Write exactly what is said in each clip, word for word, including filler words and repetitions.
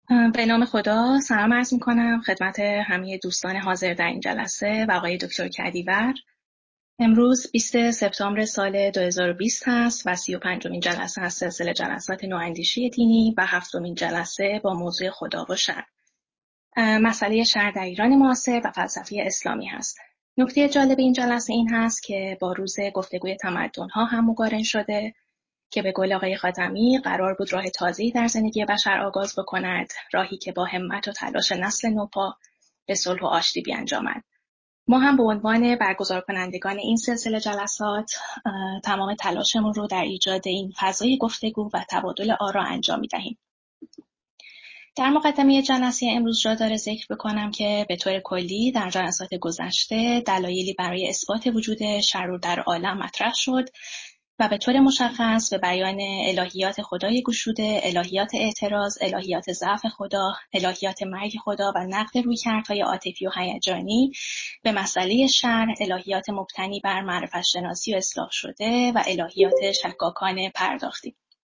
به نام خدا سلام عرض می‌کنم خدمت همه دوستان حاضر در این جلسه و آقای دکتر کدیور. امروز بیست سپتامبر سال دو هزار و بیست هست و سی و پنجمین جلسه از سلسله جلسات نواندیشی دینی و هفتمین جلسه با موضوع خدا و شرع. مسئله شرع در ایران معاصر و فلسفه اسلامی هست. نکته جالب این جلسه این هست که با روز گفتگوی تمدن‌ها هم مقارن شده که به قول آقای خاتمی قرار بود راه تازه‌ای در زندگی بشر آغاز بکند، راهی که با همت و تلاش نسل نوپا به صلح و آشتی بیانجامد. ما هم به عنوان برگزار کنندگان این سلسله جلسات تمام تلاشمون رو در ایجاد این فضای گفتگو و تبادل آرا انجام می‌دهیم. در مقدمه جلسه امروز جا داره ذکر بکنم که به طور کلی در جلسات گذشته دلایلی برای اثبات وجود شر در عالم مطرح شد و به طور مشخص به بیان الهیات خدای گشوده، الهیات اعتراض، الهیات ضعف خدا، الهیات مرگ خدا و نقد رویکردهای عاطفی و هیجانی به مسئله شر، الهیات مبتنی بر معرفت شناسی و اصلاح شده و الهیات شکاکانه پرداختیم.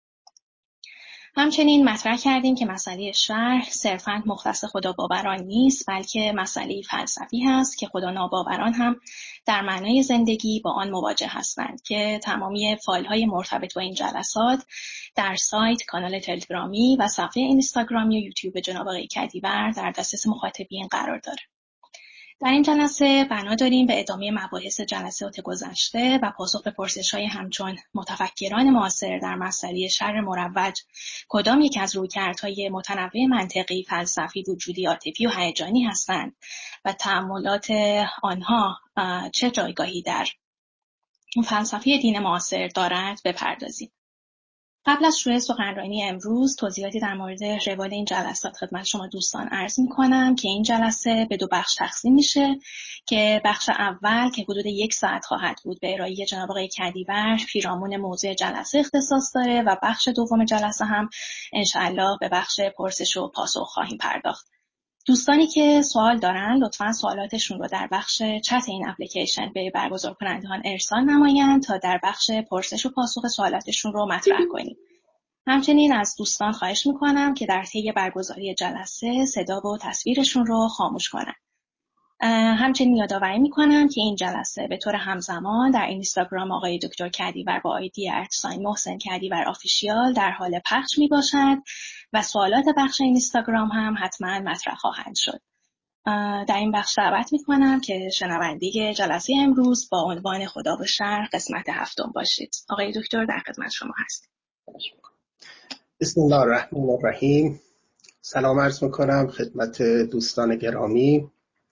همچنین مطرح کردیم که مسئله شر صرفاً مختص خداباوران نیست، بلکه مسئله فلسفی هست که خدا ناباوران هم در معنای زندگی با آن مواجه هستند که تمامی فایل‌های مرتبط با این جلسات در سایت، کانال تلگرامی و صفحه اینستاگرامی و یوتیوب جناب آقای کدیور در دسترس مخاطبین قرار داره. در این جلسه بنا داریم به ادامه مباحث جلسات گذشته و پاسخ به پرسش‌های همچون متفکران معاصر در مسئله شر مروج کدام یک از رویکردهای متنوع منطقی، فلسفی، وجودی، عاطفی و هیجانی هستند و تأملات آنها چه جایگاهی در فلسفه دین معاصر دارند بپردازیم. قبل از شروع سخنرانی امروز توضیحاتی در مورد روال این جلسات خدمت شما دوستان عرض می‌کنم که این جلسه به دو بخش تقسیم میشه که بخش اول که حدود یک ساعت خواهد بود به ارائه جناب آقای کدیور پیرامون موضوع جلسه اختصاص داره و بخش دوم جلسه هم انشاءالله به بخش پرسش و پاسخ خواهیم پرداخت. دوستانی که سوال دارن لطفاً سوالاتشون رو در بخش چت این اپلیکیشن به برگزار کنندگان ارسال نمایند تا در بخش پرسش و پاسخ سوالاتشون رو مطرح کنیم. همچنین از دوستان خواهش میکنم که در طی برگزاری جلسه صدا و تصویرشون رو خاموش کنن. همچنین یادآوری میکنم که این جلسه به طور همزمان در اینستاگرام آقای دکتر کدیور با آیدی ارتساین محسن کدیور آفیشیال در حال پخش میباشد و سوالات بخش اینستاگرام هم حتما مطرح خواهند شد. در این بخش دعوت میکنم که شنونده جلسه امروز با عنوان خدا و شرع قسمت هفتم باشید. آقای دکتر در خدمت شما هستیم. بسم الله الرحمن الرحیم. سلام عرض میکنم خدمت دوستان گرامی.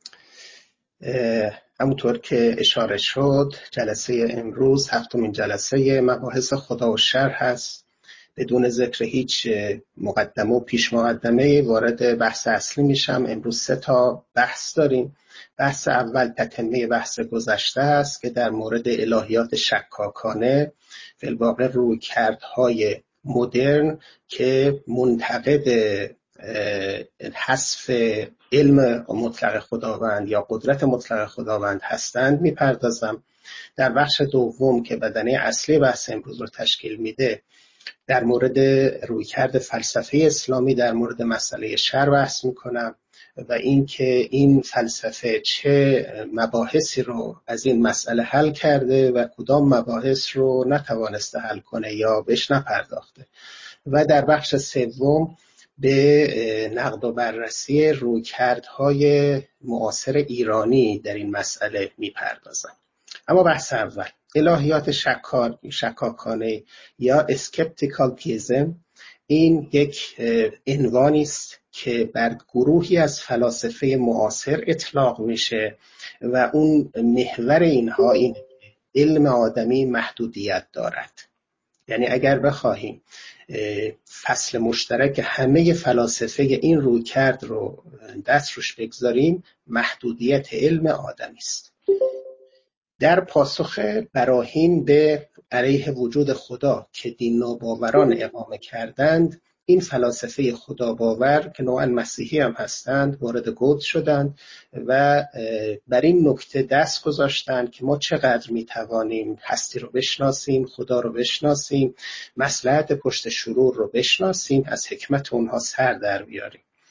همونطور که اشاره شد جلسه امروز هفتمین جلسه مباحث خدا و شرع هست. بدون ذکر هیچ مقدمه و پیش مقدمه وارد بحث اصلی میشم. امروز سه تا بحث داریم. بحث اول تتمه بحث گذشته است که در مورد الهیات شکاکانه فی الواقع رویکردهای مدرن که منتقد حذف علم مطلق خداوند یا قدرت مطلق خداوند هستند میپردازم. در بخش دوم که بدنه اصلی بحث امروز رو تشکیل میده در مورد رویکرد فلسفه اسلامی در مورد مسئله شرع بحث میکنم و اینکه این فلسفه چه مباحثی رو از این مسئله حل کرده و کدام مباحث رو نتوانسته حل کنه یا بهش نپرداخته. و در بخش سوم به نقد و بررسی رویکردهای معاصر ایرانی در این مسئله میپردازم. اما بحث اول الهیات شکاک، شکاکانه یا اسکپتیکال تیزم، این یک عنوانی است که بر گروهی از فلاسفه معاصر اطلاق میشه و اون محور اینها این علم آدمی محدودیت دارد. یعنی اگر بخواهیم فصل مشترک همه فلاسفه این رویکرد رو دست روش بگذاریم محدودیت علم آدمی است. در پاسخ براهین به علیه وجود خدا که دین ناباوران اقامه کردند، این فلاسفه خدا باور که نوعا مسیحی هم هستند وارد گود شدند و بر این نکته دست گذاشتند که ما چقدر میتوانیم هستی رو بشناسیم، خدا رو بشناسیم، مصلحت پشت شرور رو بشناسیم، از حکمت اونها سر در بیاریم.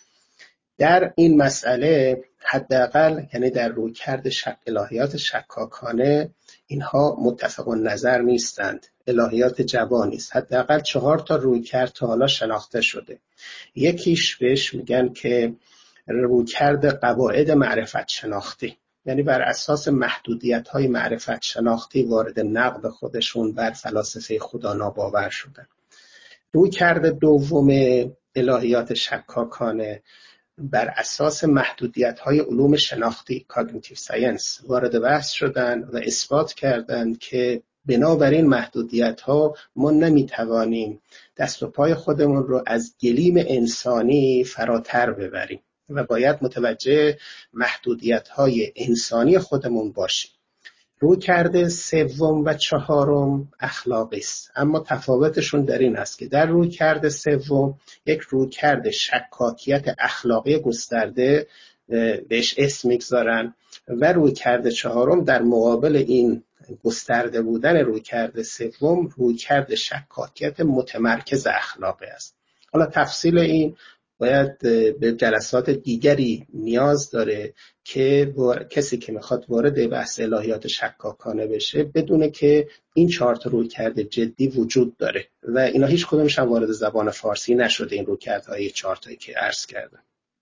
در این مسئله حداقل یعنی در رویکرد شک الهیات شکاکانه اینها متفق النظر نیستند، الهیات جوانی است. حداقل چهار تا رویکرد تا حالا شناخته شده. یکیش بهش میگن که رویکرد قواعد معرفت شناختی، یعنی بر اساس محدودیت‌های معرفت شناختی وارد نقد خودشون بر فلاسفه خدا ناباور شدن. رویکرد دوم الهیات شکاکانه بر اساس محدودیت‌های علوم شناختی کاگنیتیو ساینس وارد بحث شدند و اثبات کردند که بنابراین محدودیت‌ها ما نمی‌توانیم دست و پای خودمون رو از گلیم انسانی فراتر ببریم و باید متوجه محدودیت‌های انسانی خودمون باشیم. رویکرد سوم و چهارم اخلاقی است، اما تفاوتشون در این است که در رویکرد سوم یک رویکرد شکاکیت اخلاقی گسترده بهش اسم میگذارن و رویکرد چهارم در مقابل این گسترده بودن رویکرد سوم رویکرد شکاکیت متمرکز اخلاقی است. حالا تفصیل این باید به جلسات دیگری نیاز داره که کسی که میخواد وارد بحث الهیات شکاکانه بشه بدونه که این چهار تا رویکرد جدی وجود داره و اینا هیچ کدومش هم وارد زبان فارسی نشده، این رویکردهای چهار تایی که عرض کردم.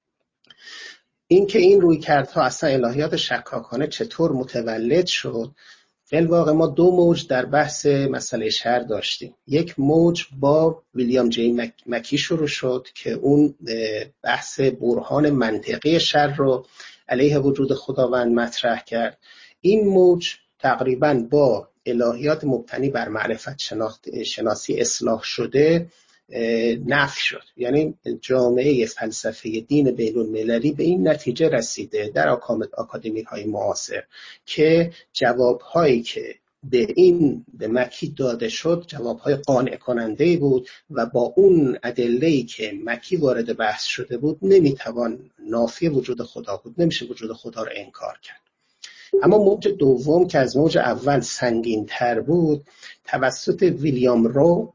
این که این رویکردها اصلا الهیات شکاکانه چطور متولد شد، در واقع ما دو موج در بحث مسئله شر داشتیم. یک موج با ویلیام جی مک... مکی شروع شد که اون بحث برهان منطقی شر رو علیه وجود خداوند مطرح کرد. این موج تقریباً با الهیات مبتنی بر معرفت شناخت شناسی اصلاح شده نفی شد، یعنی جامعه فلسفه دین بین‌المللی به این نتیجه رسیده در آکادمی های معاصر که جوابهایی که به این به مکی داده شد جوابهای قانع کننده بود و با اون ادله‌ای که مکی وارد بحث شده بود نمیتوان نافی وجود خدا بود، نمیشه وجود خدا رو انکار کرد. اما موج دوم که از موج اول سنگین تر بود توسط ویلیام رو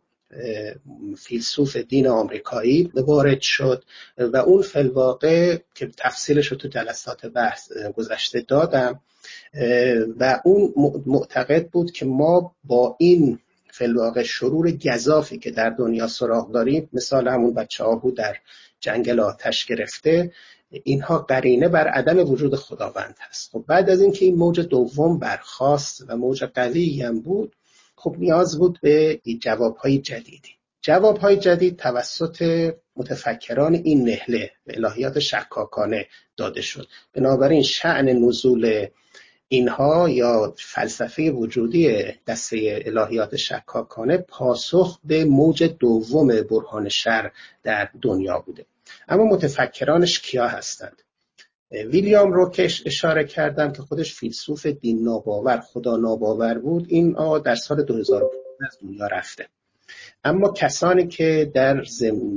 فیلسوف دین آمریکایی وارد شد و اون فی‌الواقع که تفصیلش رو تو جلسات بحث گذشته دادم و اون معتقد بود که ما با این فی‌الواقع شرور گزافی که در دنیا سراغ داریم، مثال همون بچه‌ها در جنگل آتش گرفته، اینها قرینه بر عدم وجود خداوند هست. خب بعد از اینکه این موج دوم برخاست و موج قوی هم بود، خب نیاز بود به جوابهای جدیدی. جوابهای جدید توسط متفکران این نهله به الهیات شکاکانه داده شد. بنابراین شأن نزول اینها یا فلسفه وجودی دسته الهیات شکاکانه پاسخ به موج دوم برهان شر در دنیا بوده. اما متفکرانش کیا هستند؟ ویلیام رو که اشاره کردم که خودش فیلسوف دین ناباور، خدا ناباور بود، این آقا در سال دو هزار و پانزده از دنیا رفته. اما کسانی که در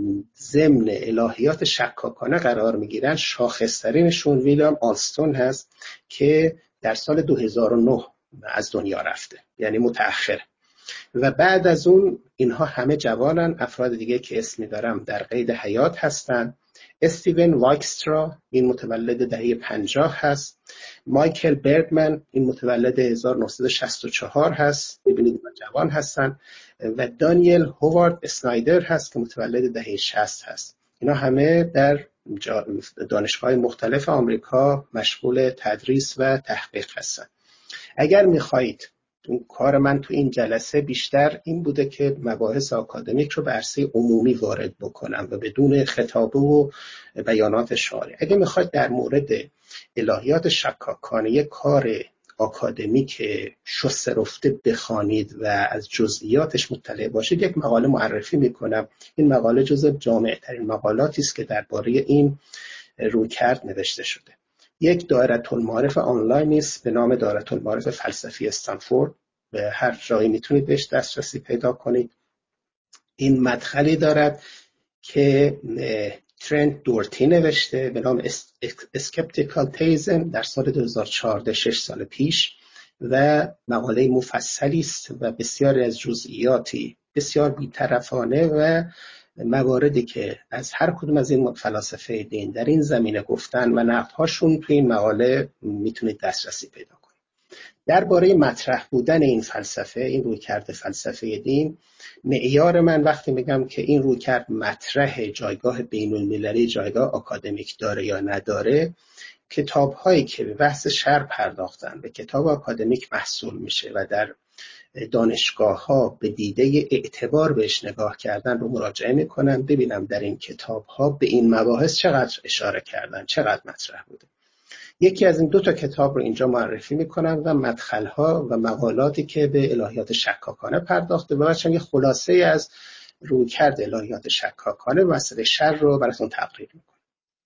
ضمن الهیات شکاکانه قرار میگیرن شاخص‌ترینشون ویلیام آلستون هست که در سال دو هزار و نه از دنیا رفته، یعنی متأخر. و بعد از اون اینها همه جوانن. افراد دیگه که اسم میبرم در قید حیات هستن. استیون وایکسترا این متولد دهه پنجاه هست. مایکل برگمن این متولد هزار و نهصد و شصت و چهار هست، ببینید جوان هستن. و دانیل هوارد اسنایدر هست که متولد دهه شصت هست. اینا همه در دانشگاه مختلف آمریکا مشغول تدریس و تحقیق هستن. اگر میخواهید اون کار من تو این جلسه بیشتر این بوده که مباحث آکادمیک رو به عرصه عمومی وارد بکنم و بدون خطابه و بیانات شارع. اگه میخواید در مورد الهیات شکاکانه یک کار آکادمیک شسته رفته بخوانید و از جزئیاتش مطلع باشید، یک مقاله معرفی میکنم. این مقاله جزو جامع ترین مقالاتی است که درباره این رویکرد نوشته شده. یک دایره المعارف آنلاین است به نام دایره المعارف فلسفی استنفورد. به هر جایی میتونید بهش دسترسی پیدا کنید. این مدخلی دارد که ترنت دورتی نوشته به نام اسکپتیکال تیزم در سال دو هزار و چهارده، شش سال پیش، و مقاله مفصلی است و بسیاری از جزئیاتی بسیار بی‌طرفانه و مواردی که از هر کدوم از این فلاسفه دین در این زمینه گفتن و نقدهاشون تو این مقاله میتونید دسترسی پیدا کنید. درباره مطرح بودن این فلسفه، این رویکرد فلسفه دین، معیار من وقتی میگم که این رویکرد مطرح جایگاه بین المللی، جایگاه آکادمیک داره یا نداره، کتاب هایی که به بحث شرع پرداختن به کتاب آکادمیک محسوب میشه و در دانشگاه ها به دیده اعتبار بهش نگاه کردن رو مراجعه میکنم ببینم در این کتاب ها به این مباحث چقدر اشاره کردن، چقدر مطرح بوده. یکی از این دو تا کتاب رو اینجا معرفی میکنم و مدخل‌ها و مقالاتی که به الهیات شکاکانه پرداخته و بچه‌ها یه خلاصه از رویکرد الهیات شکاکانه و مسئله شر رو براتون تقریر میکنم.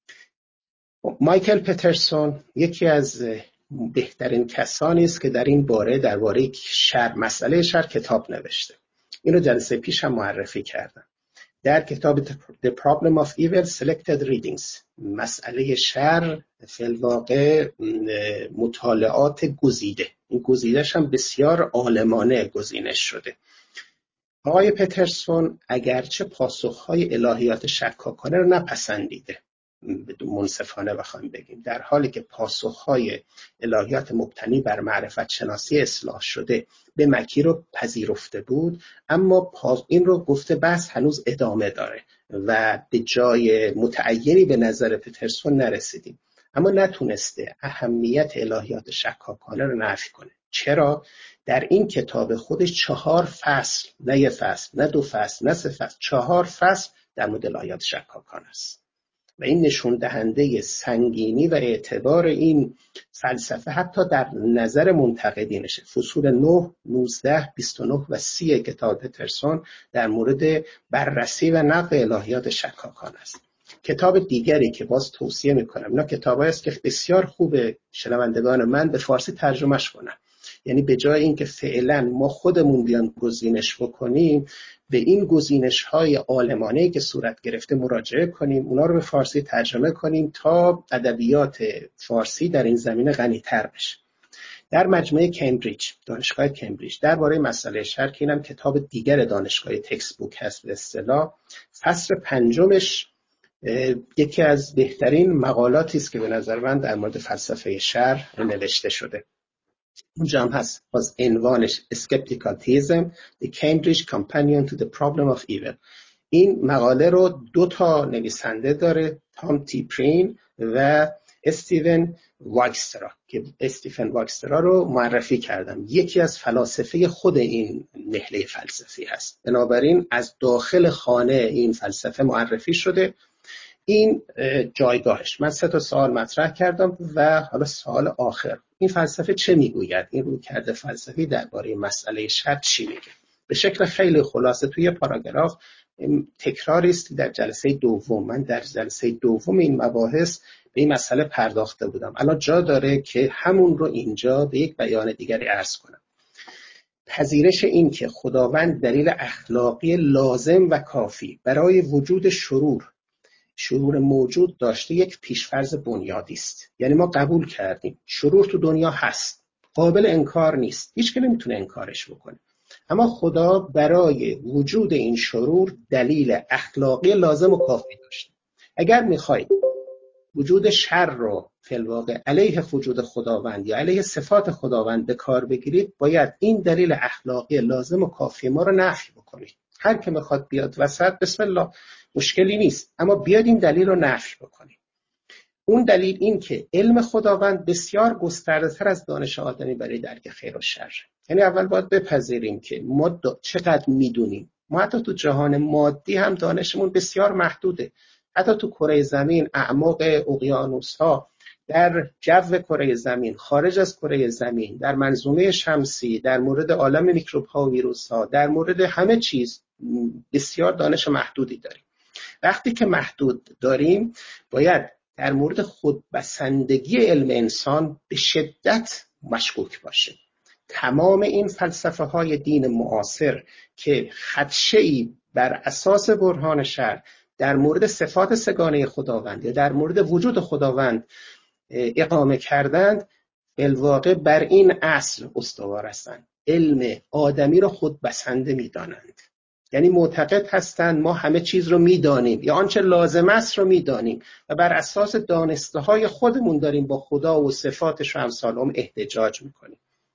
مایکل پترسون یکی از بهترین کسانی است که در این باره درباره شر، مسئله شر کتاب نوشته. اینو جلسه پیش هم معرفی کردم. در کتاب The Problem of Evil Selected Readings، مسئله شر فی الواقع مطالعات گزیده، این گزیدهش هم بسیار عالمانه گزینش شده. آقای پترسون اگرچه پاسخهای الهیات شکاکانه رو نپسندیده، بدون منصفانه بخوایم بگیم، در حالی که پاسخهای الهیات مبتنی بر معرفت شناسی اصلاح شده به مکی رو پذیرفته بود، اما این رو گفته بس هنوز ادامه داره و به جای متعینی به نظر پترسون نرسیدیم. اما نتونسته اهمیت الهیات شکاکانه رو نفی کنه. چرا؟ در این کتاب خودش چهار فصل، نه یه فصل، نه دو فصل، نه سه فصل، چهار فصل در مورد الهیات شکاکانه است. و این نشون دهنده سنگینی و اعتبار این فلسفه حتی در نظر منتقدینشه. فصول نه، نوزده، بیست و نه و سی کتاب پترسون در مورد بررسی و نقد الهیات شکاکانه است. کتاب دیگری که باز توصیه میکنم، اینا کتابایی است که بسیار خوبه شنوندگان من به فارسی ترجمهش کنن. یعنی به جای اینکه فعلا ما خودمون بیان گزینش بکنیم، به این گزینش‌های عالمانه‌ای که صورت گرفته مراجعه کنیم، اونا رو به فارسی ترجمه کنیم تا ادبیات فارسی در این زمینه غنی‌تر بشه. در مجمع کمبریج، دانشگاه کمبریج، درباره مسئله شر که اینم کتاب دیگر دانشگاه تکست بوک هست به اصطلاح، فصل پنجمش یکی از بهترین مقالاتی است که به نظر من در مورد فلسفه شر نوشته شده. اونجا هم هست باز عنوانش Skeptical Theism The Cambridge Companion to the Problem of Evil. این مقاله رو دو تا نویسنده داره، تام تی پرین و استیون واکسترا، که استیفن واکسترا رو معرفی کردم. یکی از فلاسفه خود این نهله فلسفی هست، بنابراین از داخل خانه این فلسفه معرفی شده. این جایگاهش. من سه تا سوال مطرح کردم و حالا سوال آخر، این فلسفه چه میگوید؟ این رویکرد فلسفی درباره مسئله شر چی میگه؟ به شکل خیلی خلاصه توی پاراگراف تکراری است در جلسه دوم. من در جلسه دوم این مباحث به این مسئله پرداخته بودم. الان جا داره که همون رو اینجا به یک بیان دیگری عرض کنم. پذیرش این که خداوند دلیل اخلاقی لازم و کافی برای وجود شرور شرور موجود داشته یک پیشفرض بنیادی است. یعنی ما قبول کردیم شرور تو دنیا هست، قابل انکار نیست، هیچ که نمیتونه انکارش بکنه. اما خدا برای وجود این شرور دلیل اخلاقی لازم و کافی داشته. اگر میخواید وجود شر رو فی الواقع علیه وجود خداوند یا علیه صفات خداوند به کار بگیرید، باید این دلیل اخلاقی لازم و کافی ما رو نفی بکنید. هر که میخواد بیاد وسط، بسم الله، مشکلی نیست، اما بیاد این دلیل رو نفی بکنید. اون دلیل این که علم خداوند بسیار گسترده‌تر از دانش آدمی برای درک خیر و شر. یعنی اول باید بپذیریم که ما چقدر میدونیم. ما حتی تو جهان مادی هم دانشمون بسیار محدوده. حتی تو کره زمین، اعماق اقیانوس‌ها، در جو کره زمین، خارج از کره زمین، در منظومه شمسی، در مورد عالم میکروب‌ها و ویروس‌ها، در مورد همه چیز بسیار دانش محدودی داریم. وقتی که محدود داریم، باید در مورد خودبسندگی علم انسان به شدت مشکوک باشیم. تمام این فلسفه های دین معاصر که خدشه‌ای بر اساس برهان شرع در مورد صفات سگانه خداوند یا در مورد وجود خداوند اقامه کردند، بالواقع بر این اصل استوار هستند. علم آدمی را خودبسنده می‌دانند. یعنی معتقد هستند ما همه چیز رو میدانیم یا آنچه لازم است رو میدانیم و بر اساس دانسته های خودمون داریم با خدا و صفاتش و امثال هم احتجاج میکنیم.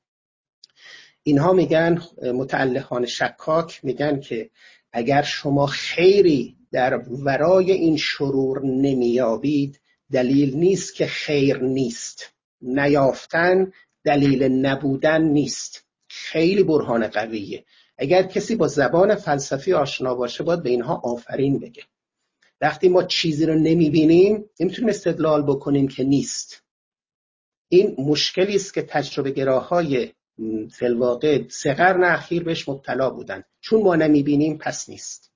اینها میگن، متعلقان شکاک میگن که اگر شما خیری در ورای این شرور نمیابید، دلیل نیست که خیر نیست. نیافتن دلیل نبودن نیست. خیلی برهان قویه. اگر کسی با زبان فلسفی آشنا باشه باید به اینها آفرین بگه. وقتی ما چیزی رو نمیبینیم نمیتونیم استدلال بکنیم که نیست. این مشکلی است که تجربه گراهای فی الواقع سه قرن اخیر بهش مبتلا بودن. چون ما نمیبینیم پس نیست.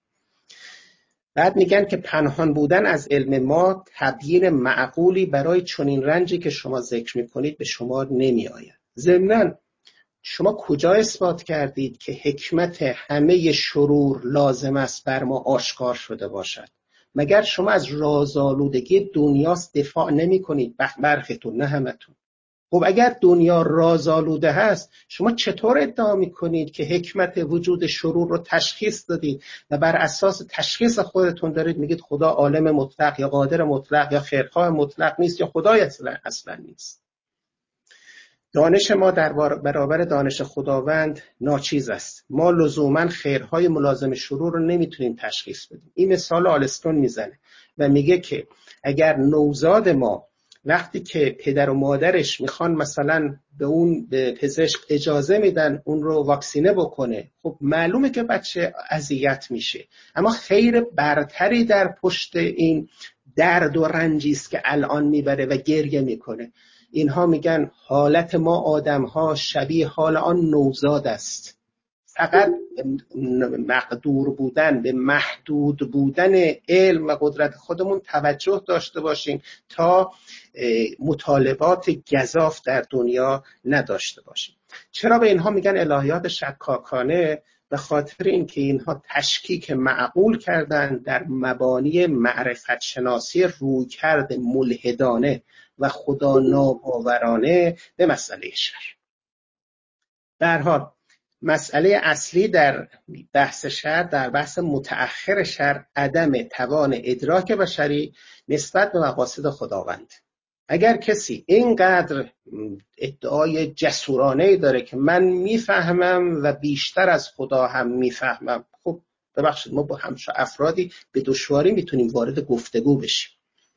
بعد میگن که پنهان بودن از علم ما تبیین معقولی برای چنین رنجی که شما ذکر میکنید به شما نمی آید. ضمناً شما کجا اثبات کردید که حکمت همه شرور لازم است بر ما آشکار شده باشد؟ مگر شما از رازآلودگی دنیاست دفاع نمی کنید؟ برخیتون، نه همتون. خب اگر دنیا رازآلوده هست، شما چطور ادعا میکنید که حکمت وجود شرور رو تشخیص دادید و بر اساس تشخیص خودتون دارید میگید خدا عالم مطلق یا قادر مطلق یا خیرخواه مطلق نیست یا خدای اصلا, اصلا نیست؟ دانش ما در برابر دانش خداوند ناچیز است. ما لزوما خیرهای ملازم شرور رو نمیتونیم تشخیص بدیم. این مثال آلستون میزنه و میگه که اگر نوزاد ما وقتی که پدر و مادرش میخوان مثلا به اون به پزشک اجازه میدن اون رو واکسینه بکنه، خب معلومه که بچه اذیت میشه، اما خیر برتری در پشت این درد و رنجی است که الان میبره و گریه میکنه. اینها میگن حالت ما آدم ها شبیه حال آن نوزاد است. فقط مقدور بودن به محدود بودن علم و قدرت خودمون توجه داشته باشیم تا مطالبات گزاف در دنیا نداشته باشیم. چرا به اینها میگن الهیات شکاکانه؟ به خاطر اینکه اینها تشکیک معقول کردن در مبانی معرفت شناسی رویکرد ملحدانه و خدا ناباورانه به مسئله شر. به هر حال مسئله اصلی در بحث شر، در بحث متأخر شر، عدم توان ادراک بشری نسبت به مقاصد خداوند. اگر کسی اینقدر ادعای جسورانه داره که من میفهمم و بیشتر از خدا هم میفهمم، خب ببخشید ما با همچون افرادی به دشواری میتونیم وارد گفتگو بشیم.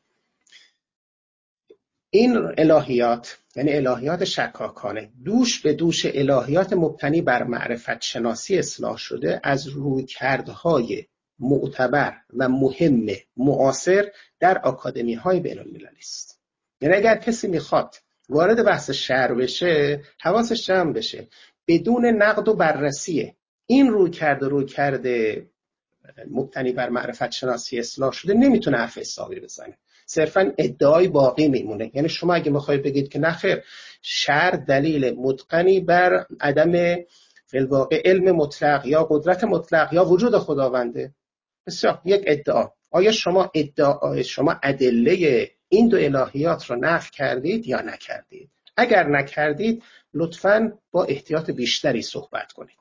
این الهیات یعنی الهیات شکاکانه دوش به دوش الهیات مبتنی بر معرفت شناسی اصلاح شده از رویکردهای معتبر و مهم معاصر در آکادمی های بین المللی است. یعنی اگر کسی میخواد وارد بحث شر بشه، حواسش جمع بشه، بدون نقد و بررسی این رویکرد و رویکرد مبتنی بر معرفت شناسی اصلاح شده نمیتونه حرف حسابی بزنه. صرفا ادعای باقی میمونه. یعنی شما اگه میخواید بگید که نخیر شر دلیل متقنی بر عدم فی الواقع علم مطلق یا قدرت مطلق یا وجود خداونده، بسیار یک ادعا. آیا شما ادعای شما ادله این دو الهیات رو نفی کردید یا نکردید؟ اگر نکردید لطفاً با احتیاط بیشتری صحبت کنید.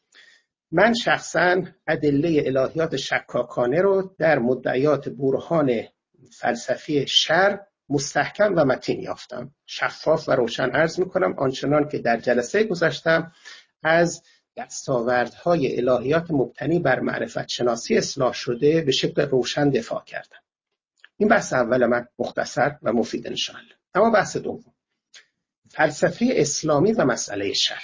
من شخصاً ادله الهیات شکاکانه رو در مدعیات برهان فلسفی شر مستحکم و متین یافتم. شفاف و روشن عرض میکنم آنچنان که در جلسه گذشتم از دستاوردهای الهیات مبتنی بر معرفت شناسی اصلاح شده به شکل روشن دفاع کردم. این بحث اول من مختصر و مفید انشاءالله. اما بحث دوم، فلسفه اسلامی و مسئله شر.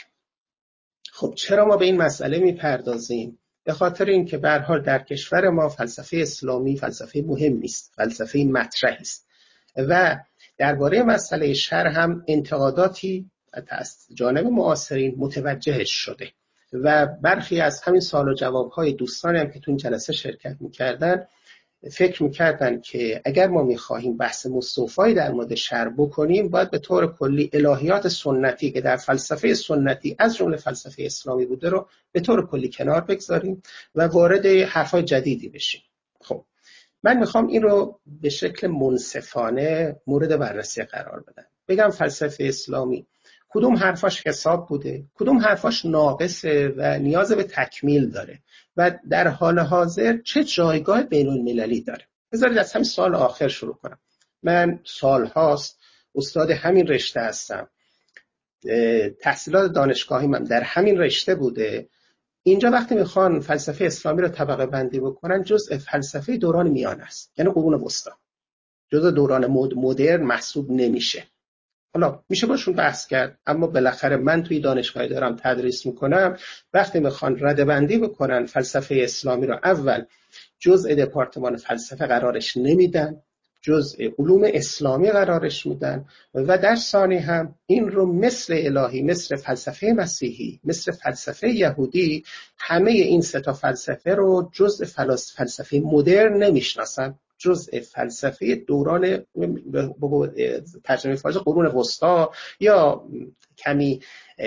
خب چرا ما به این مسئله میپردازیم؟ به خاطر اینکه به هر حال در کشور ما فلسفه اسلامی فلسفه مهمی است، فلسفه مطرحی است و درباره مسئله شر هم انتقاداتی از جانب معاصرین متوجهش شده و برخی از همین سوال و جواب‌های دوستانی هم که تو این جلسه شرکت می‌کردن فکر می‌کردن که اگر ما می‌خواهیم بحث مستوفایی در مورد شر بکنیم باید به طور کلی الهیات سنتی که در فلسفه سنتی از جمله فلسفه اسلامی بوده رو به طور کلی کنار بگذاریم و وارد حرفای جدیدی بشیم. خب من می‌خوام این رو به شکل منصفانه مورد بررسی قرار بدم. بگم فلسفه اسلامی کدوم حرفاش حساب بوده، کدوم حرفاش ناقصه و نیاز به تکمیل داره و در حال حاضر چه جایگاه بین المللی داره. بذارید از همین سال آخر شروع کنم. من سال هاست استاد همین رشته هستم، تحصیلات دانشگاهی من در همین رشته بوده. اینجا وقتی میخوان فلسفه اسلامی رو طبقه بندی بکنن، جزء فلسفه دوران میانه است، یعنی قرون وسطی، جزء دوران مد مدرن محسوب نمیشه. حالا میشه باشون بحث کرد، اما بالاخره من توی دانشگاهی دارم تدریس میکنم، وقتی میخوان رده بندی بکنن فلسفه اسلامی رو، اول جزء دپارتمان فلسفه قرارش نمیدن، جزء علوم اسلامی قرارش میدن، و در ثانی هم این رو مثل الهی، مثل فلسفه مسیحی، مثل فلسفه یهودی، همه این سه تا فلسفه رو جزء فلسفه مدرن نمیشناسن، جزء فلسفه دوران ترجمه فارسی قرون وسطا یا کمی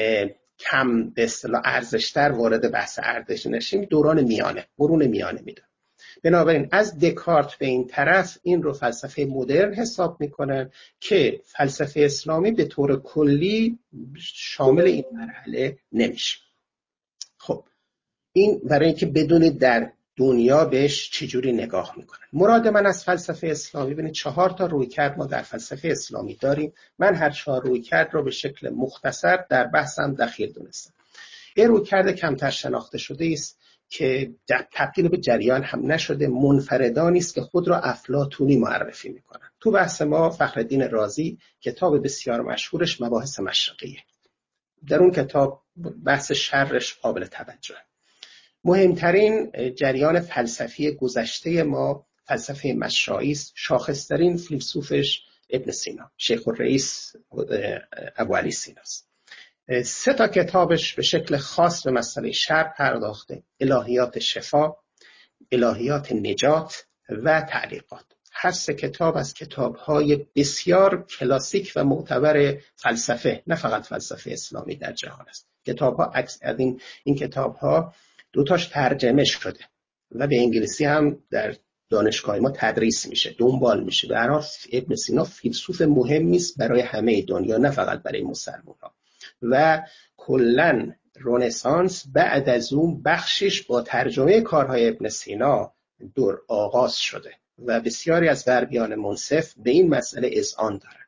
کم به اصطلاح ارزش‌تر وارد بحث ارزش نشیم، دوران میانه، قرون میانه میدن. بنابراین از دکارت به این طرف این رو فلسفه مدرن حساب میکنن که فلسفه اسلامی به طور کلی شامل این مرحله نمیشه. خب این برای اینکه بدونید در دنیا بهش چجوری نگاه میکنن. مراد من از فلسفه اسلامی، ببینید چهار تا رویکرد ما در فلسفه اسلامی داریم. من هر چهار رویکرد رو به شکل مختصر در بحثم دخیل دونستم. این رویکرد کمتر شناخته شده است که تبدیل به جریان هم نشده، منفردانی است که خود را افلاطونی معرفی میکنن. تو بحث ما فخرالدین رازی کتاب بسیار مشهورش مباحث مشرقیه، در اون کتاب بحث شرش قابل توجه. مهمترین جریان فلسفی گذشته ما فلسفه مشرعی است. شاخصترین فیلسوفش ابن سینا، شیخ الرئیس ابوعلی سینا است. سه تا کتابش به شکل خاص به مسئله شرع پرداخته: الهیات شفا، الهیات نجات و تعلیقات. هر سه کتاب از کتاب‌های بسیار کلاسیک و معتبر فلسفه، نه فقط فلسفه اسلامی، در جهان است. کتاب‌ها عکس از این این کتاب‌ها دوتاش ترجمه شده و به انگلیسی هم در دانشگاه ما تدریس میشه، دنبال میشه. به هر حال ابن سینا فیلسوف مهمی است برای همه دنیا، نه فقط برای مسلمان‌ها. و کلاً رنسانس بعد از اون بخشش با ترجمه کارهای ابن سینا دور آغاز شده و بسیاری از غربیان منصف به این مسئله اذعان دارن.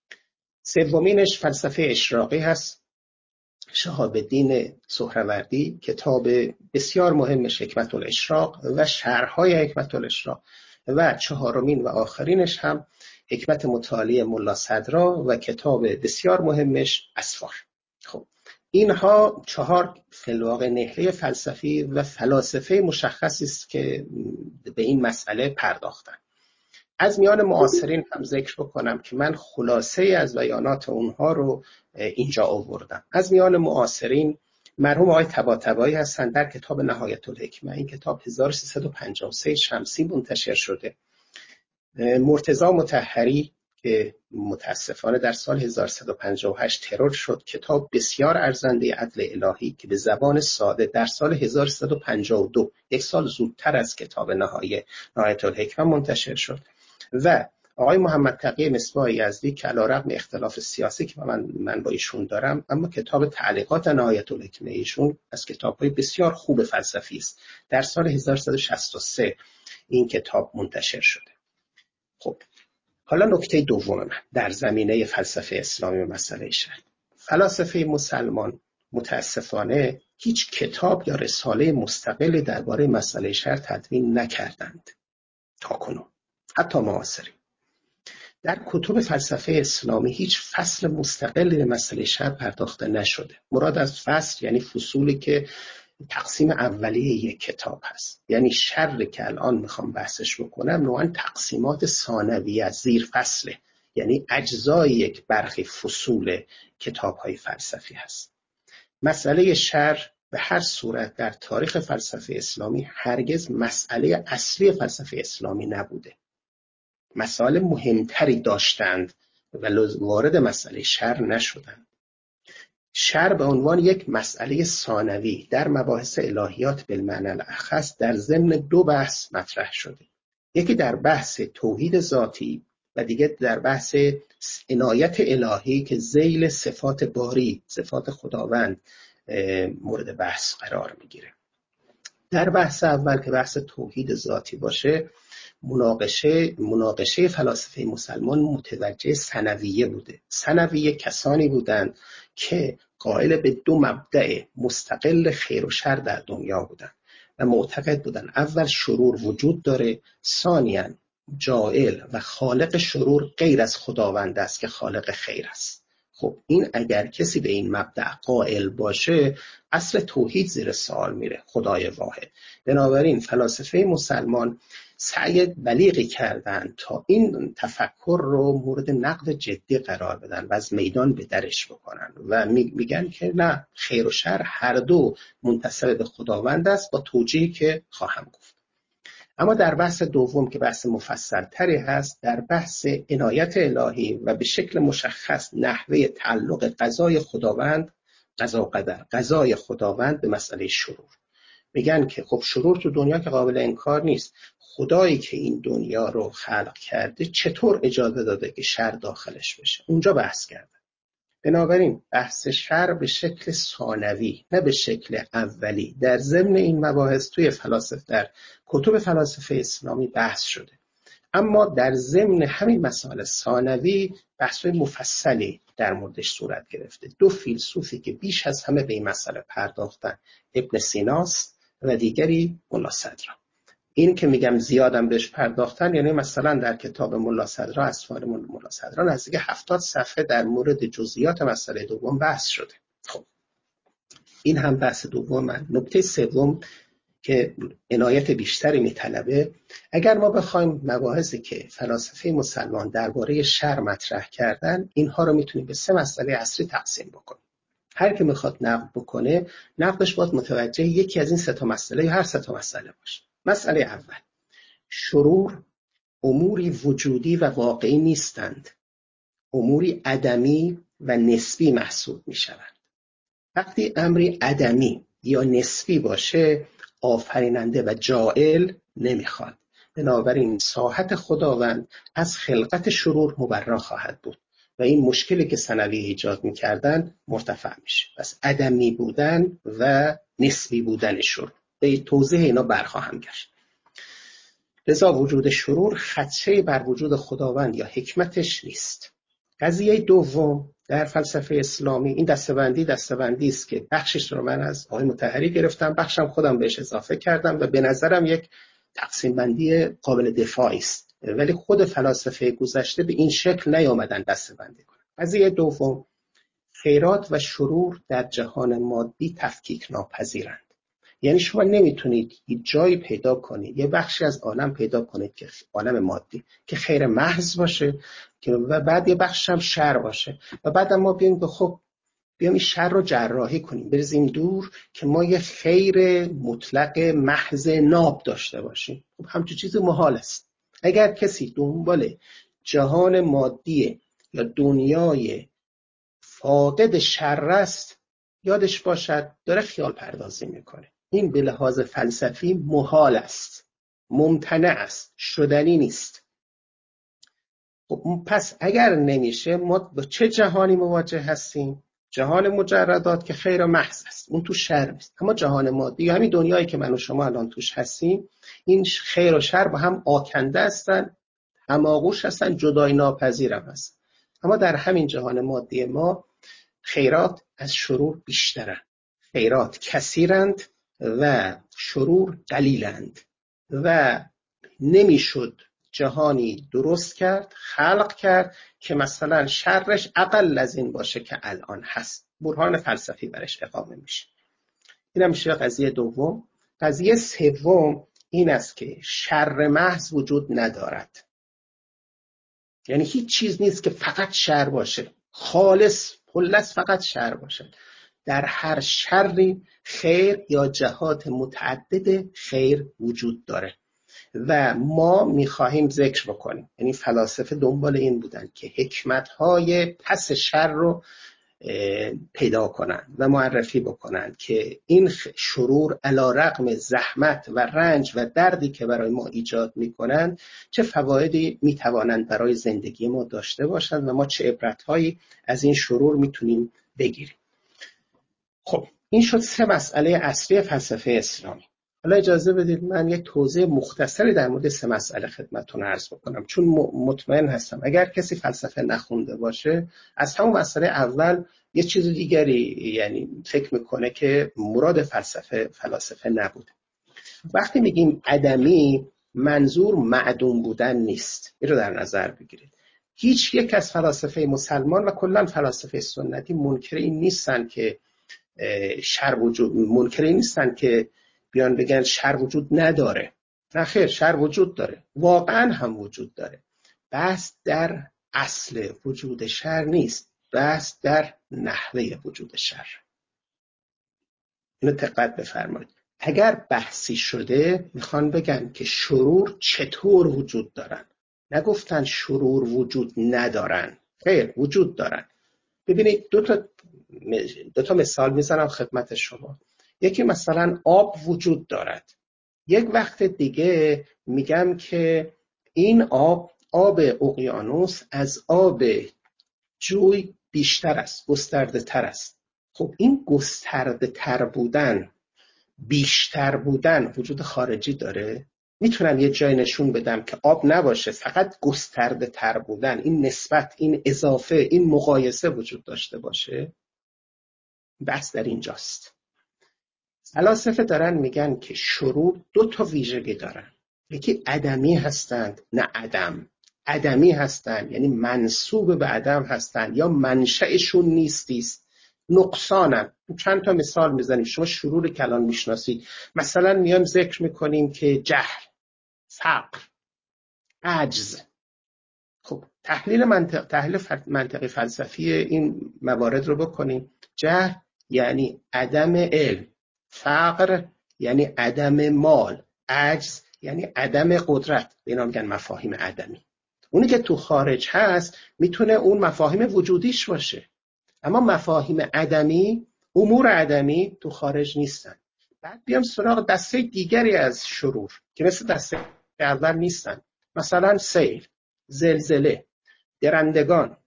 سومینش فلسفه اشراقی هست، شهاب الدین سهروردی، کتاب بسیار مهمش حکمت الاشراق و شرح‌های حکمت الاشراق. و چهارمین و آخرینش هم حکمت متعالی ملا صدرا و کتاب بسیار مهمش اسفار. خب اینها چهار فی‌الواقع نهله فلسفی و فلاسفه مشخصی است که به این مسئله پرداختن. از میان معاصرین هم ذکر بکنم که من خلاصه از بیانات اونها رو اینجا آوردم. از میان معاصرین مرحوم آقای طباطبایی هستند. در کتاب نهایت الحکمه، این کتاب هزار و سیصد و پنجاه و سه شمسی منتشر شده. مرتضی مطهری که متاسفانه در سال هزار و سیصد و پنجاه و هشت ترور شد، کتاب بسیار ارزنده عدل الهی که به زبان ساده در سال هزار و سیصد و پنجاه و دو، یک سال زودتر از کتاب نهایت الحکمه منتشر شد. و آقای محمد تقی مصباح یزدی که علیرغم اختلاف سیاسی که من من با ایشون دارم، اما کتاب تعلیقات نهایت الحکمه ایشون از کتاب‌های بسیار خوب فلسفی است. در سال هزار و سیصد و شصت و سه این کتاب منتشر شده. خب حالا نکته دوم من در زمینه فلسفه اسلامی و مسئله شرع. فلاسفه مسلمان متاسفانه هیچ کتاب یا رساله مستقلی درباره مسئله شرع تدوین نکردند تاکنون، حتی معاصرین. در کتب فلسفه اسلامی هیچ فصل مستقلی به مسئله شرع پرداخته نشده. مراد از فصل یعنی فصولی که تقسیم اولیه یک کتاب هست، یعنی شر که الان میخوام بحثش بکنم نوعاً تقسیمات ثانویه، زیر فصله، یعنی اجزای یک برخی فصول کتاب‌های فلسفی هست. مسئله شر به هر صورت در تاریخ فلسفه اسلامی هرگز مسئله اصلی فلسفه اسلامی نبوده. مسائل مهمتری داشتند و وارد مسئله شر نشدند. شر به عنوان یک مسئله ثانوی در مباحث الهیات بالمعنی الاخص در ضمن دو بحث مطرح شده. یکی در بحث توحید ذاتی و دیگه در بحث عنایت الهی که ذیل صفات باری، صفات خداوند مورد بحث قرار میگیره. در بحث اول که بحث توحید ذاتی باشه، مناقشه مناقشه فلاسفه مسلمان متوجه ثنویه بوده. ثنویه کسانی بودند که قائل به دو مبدأ مستقل خیر و شر در دنیا بودند و معتقد بودند اول شرور وجود داره، ثانیاً جاعل و خالق شرور غیر از خداوند است که خالق خیر است. خب این اگر کسی به این مبدأ قائل باشه، اصل توحید زیر سوال میره، خدای واحد. بنابراین فلاسفه مسلمان سعی بلیغی کردند تا این تفکر رو مورد نقد جدی قرار بدن و از میدان به درش بکنن و میگن که نه، خیر و شر هر دو منتسب به خداوند است، با توجیهی که خواهم گفت. اما در بحث دوم که بحث مفصل‌تری هست، در بحث عنایت الهی و به شکل مشخص نحوه تعلق قضای خداوند، قضا و قدر، قضای خداوند به مسئله شرور. میگن که خب شرور تو دنیا که قابل انکار نیست، خدایی که این دنیا رو خلق کرده چطور اجازه داده که شر داخلش بشه؟ اونجا بحث کرده. بنابراین بحث شر به شکل ثانوی نه به شکل اولی در ضمن این مباحث توی فلاسفه در کتب فلاسفه اسلامی بحث شده، اما در ضمن همین مسائل ثانوی بحث‌های مفصلی در موردش صورت گرفته. دو فیلسوفی که بیش از همه به این مسئله پرداختن، ابن سیناست و دیگری ملا صدرا. این که میگم زیادم بهش پرداختن یعنی مثلا در کتاب ملا صدرا، اسفار ملا صدرا، نزدیک هفتاد صفحه در مورد جزئیات مسئله دوم بحث شده. خب این هم بحث دوم. من نکته سوم که عنایت بیشتری میطلبه، اگر ما بخوایم مباحثی که فلاسفه مسلمان درباره شر مطرح کردن، اینها رو میتونیم به سه مسئله اصلی تقسیم بکنیم. هر که میخواد نقد بکنه، نقدش باید متوجه یکی از این سه تا مسئله یا هر سه تا مسئله باشه. مسئله اول، شرور اموری وجودی و واقعی نیستند، اموری عدمی و نسبی محسوب میشوند. وقتی امری عدمی یا نسبی باشه، آفریننده و جاعل نمیخواد. بنابراین ساحت خداوند از خلقت شرور مبرا خواهد بود و این مشکلی که ثنوی ایجاد میکردن مرتفع میشه. پس عدمی بودن و نسبی بودن شرور، به توضیح اینا برخواهم گشت. لذا وجود شرور خدشه بر وجود خداوند یا حکمتش نیست. قضیه دوم در فلسفه اسلامی، این دسته‌بندی دسته‌بندی است که بخشش رو من از آقای مطهری گرفتم، بخشم خودم بهش اضافه کردم و به نظرم یک تقسیم بندی قابل دفاعی است، ولی خود فلاسفه گذشته به این شکل نیامدن دسته‌بندی کنن. قضیه دوم، خیرات و شرور در جهان مادی تفکیک ناپذیرند. یعنی شما نمیتونید یه جایی پیدا کنید، یه بخشی از عالم پیدا کنید که عالم مادی که خیر محض باشه و بعد یه بخش هم شر باشه و بعد ما بیایم به خب بیایم این شر رو جراحی کنیم، بریزیم دور که ما یه خیر مطلق محض ناب داشته باشیم. خب همچین چیزی محال است. اگر کسی دنبال جهان مادی یا دنیای فاقد شر است، یادش باشد داره خیال پردازی میکنه. این به لحاظ فلسفی محال است، ممتنع است، شدنی نیست. خب پس اگر نمیشه، ما با چه جهانی مواجه هستیم؟ جهان مجردات که خیر و محض است، اون تو شر نیست. اما جهان مادی، همین دنیایی که من و شما الان توش هستیم، این خیر و شر با هم آکنده هستن، هماغوش هستن، جدای ناپذیر هم هستن. اما در همین جهان مادی ما خیرات از شرور بیشترند، خیرات کثیرند و شرور قلیلند و نمیشد جهانی درست کرد، خلق کرد که مثلا شرش اقل از این باشه که الان هست. برهان فلسفی برش اقامه میشه. این میشه قضیه دوم. قضیه سوم این است که شر محض وجود ندارد. یعنی هیچ چیز نیست که فقط شر باشه، خالص خلص فقط شر باشه. در هر شری خیر یا جهات متعدد خیر وجود داره و ما میخواهیم ذکر بکنیم. یعنی فلاسفه دنبال این بودن که حکمت‌های پس شر رو پیدا کنن و معرفی بکنن که این شرور علی رغم زحمت و رنج و دردی که برای ما ایجاد میکنن، چه فوایدی میتوانند برای زندگی ما داشته باشند و ما چه عبرت‌هایی از این شرور میتونیم بگیریم. خب این شد سه مسئله اصلی فلسفه اسلامی. حالا اجازه بدید من یک توضیح مختصری در مورد سه مسئله خدمتتون عرض بکنم، چون مطمئن هستم اگر کسی فلسفه نخونده باشه از همون مسئله اول یه چیز دیگری یعنی فکر میکنه که مراد فلسفه فلاسفه نبوده. وقتی میگیم عدمی منظور معدوم بودن نیست، این رو در نظر بگیرید. هیچ یک از فلاسفه مسلمان و کلا فلاسفه سنتی منکر این نیستن که شر وجود منکر این نیستن که بیان بگن شر وجود نداره. نه خیر، شر وجود داره، واقعا هم وجود داره. بس در اصل وجود شر نیست، بس در نحوه وجود شر. اینو دقت بفرمایید. اگر بحثی شده میخوان بگن که شرور چطور وجود دارن، نگفتن شرور وجود ندارن. خیر، وجود دارن. ببینید دو تا دو تا مثال میزنم خدمت شما. یکی مثلا آب وجود دارد، یک وقت دیگه میگم که این آب آب اقیانوس از آب جوی بیشتر است، گسترده تر است. خب این گسترده تر بودن، بیشتر بودن وجود خارجی داره؟ میتونم یه جای نشون بدم که آب نباشه، فقط گسترده تر بودن، این نسبت، این اضافه، این مقایسه وجود داشته باشه؟ بحث در اینجاست. فلاسفه دارن میگن که شرور دو تا ویژگی دارن، یکی عدمی هستند، نه عدم. عدمی هستند یعنی منسوب به عدم هستند یا منشأشون نیستیست، نقصانن. چند تا مثال میزنیم. شما شرور کلان میشناسید، مثلا میام ذکر میکنیم که جهل، فقر، عجز. خب تحلیل منطق تحلیل منطقی فلسفی این موارد رو بکنیم. جهل یعنی عدم علم، فقر یعنی عدم مال، عجز یعنی عدم قدرت. به اینا میگن مفاهیم عدمی. اونی که تو خارج هست میتونه اون مفاهیم وجودیش باشه، اما مفاهیم عدمی، امور عدمی تو خارج نیستن. بعد بیام سراغ دسته دیگری از شرور که مثل دسته اول نیستن. مثلا سیل، زلزله، درندگان،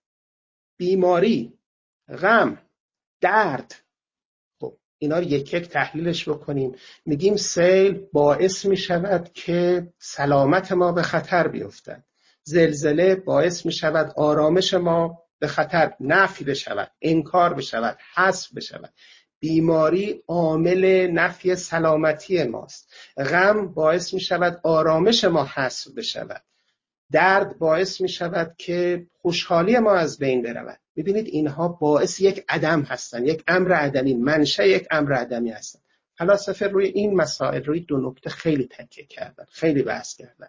بیماری، غم، درد. خب اینا رو یک یک تحلیلش بکنیم. میگیم سیل باعث میشود که سلامت ما به خطر بیفتد، زلزله باعث میشود آرامش ما به خطر نفی بشود، انکار بشود، حذف بشود. بیماری عامل نفی سلامتی ماست. غم باعث میشود آرامش ما حذف بشود. درد باعث می شود که خوشحالی ما از بین برود. ببینید اینها باعث یک عدم هستند، یک امر عدمی، منشأ یک امر عدمی هستند. فلاسفه روی این مسائل روی دو نکته خیلی تکیه کردن، خیلی بحث کردن.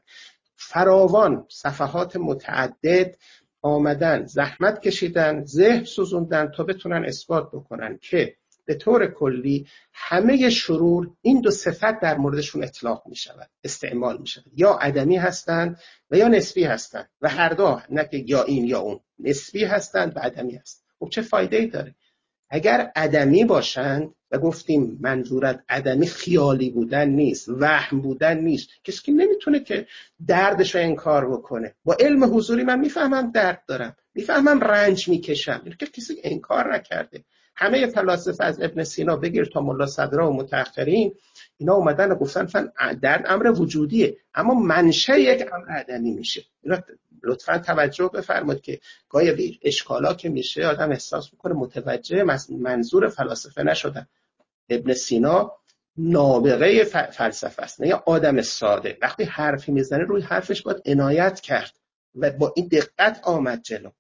فراوان صفحات متعدد آمدن، زحمت کشیدن، ذهن سوزوندن تا بتونن اثبات بکنن که به طور کلی همه شرور این دو صفت در موردشون اطلاق می شود، استعمال می شود. یا عدمی هستند و یا نسبی هستند و هر دو، نه که یا این یا اون، نسبی هستند و عدمی هستند. خب چه فایده ای داره؟ اگر عدمی باشند و گفتیم منظورت عدمی خیالی بودن نیست، وهم بودن نیست، کسی که نمیتونه که دردش رو انکار بکنه. با علم حضوری من میفهمم درد دارم، میفهمم رنج میکشم، این که کسی انکار نکرده. همه فلاسفه از ابن سینا بگیر تا ملا صدرا و متأخرین، اینا اومدن و گفتن فن درد امر وجودیه، اما منشأ یک امر عدمی میشه. اینا لطفاً توجه بفرمایید که گاهی اشکالا که میشه آدم احساس میکنه متوجه منظور فلاسفه نشدن. ابن سینا نابغه فلسفه است، نه یا آدم ساده. وقتی حرفی میزنه روی حرفش باید عنایت کرد و با این دقت آمد جلو.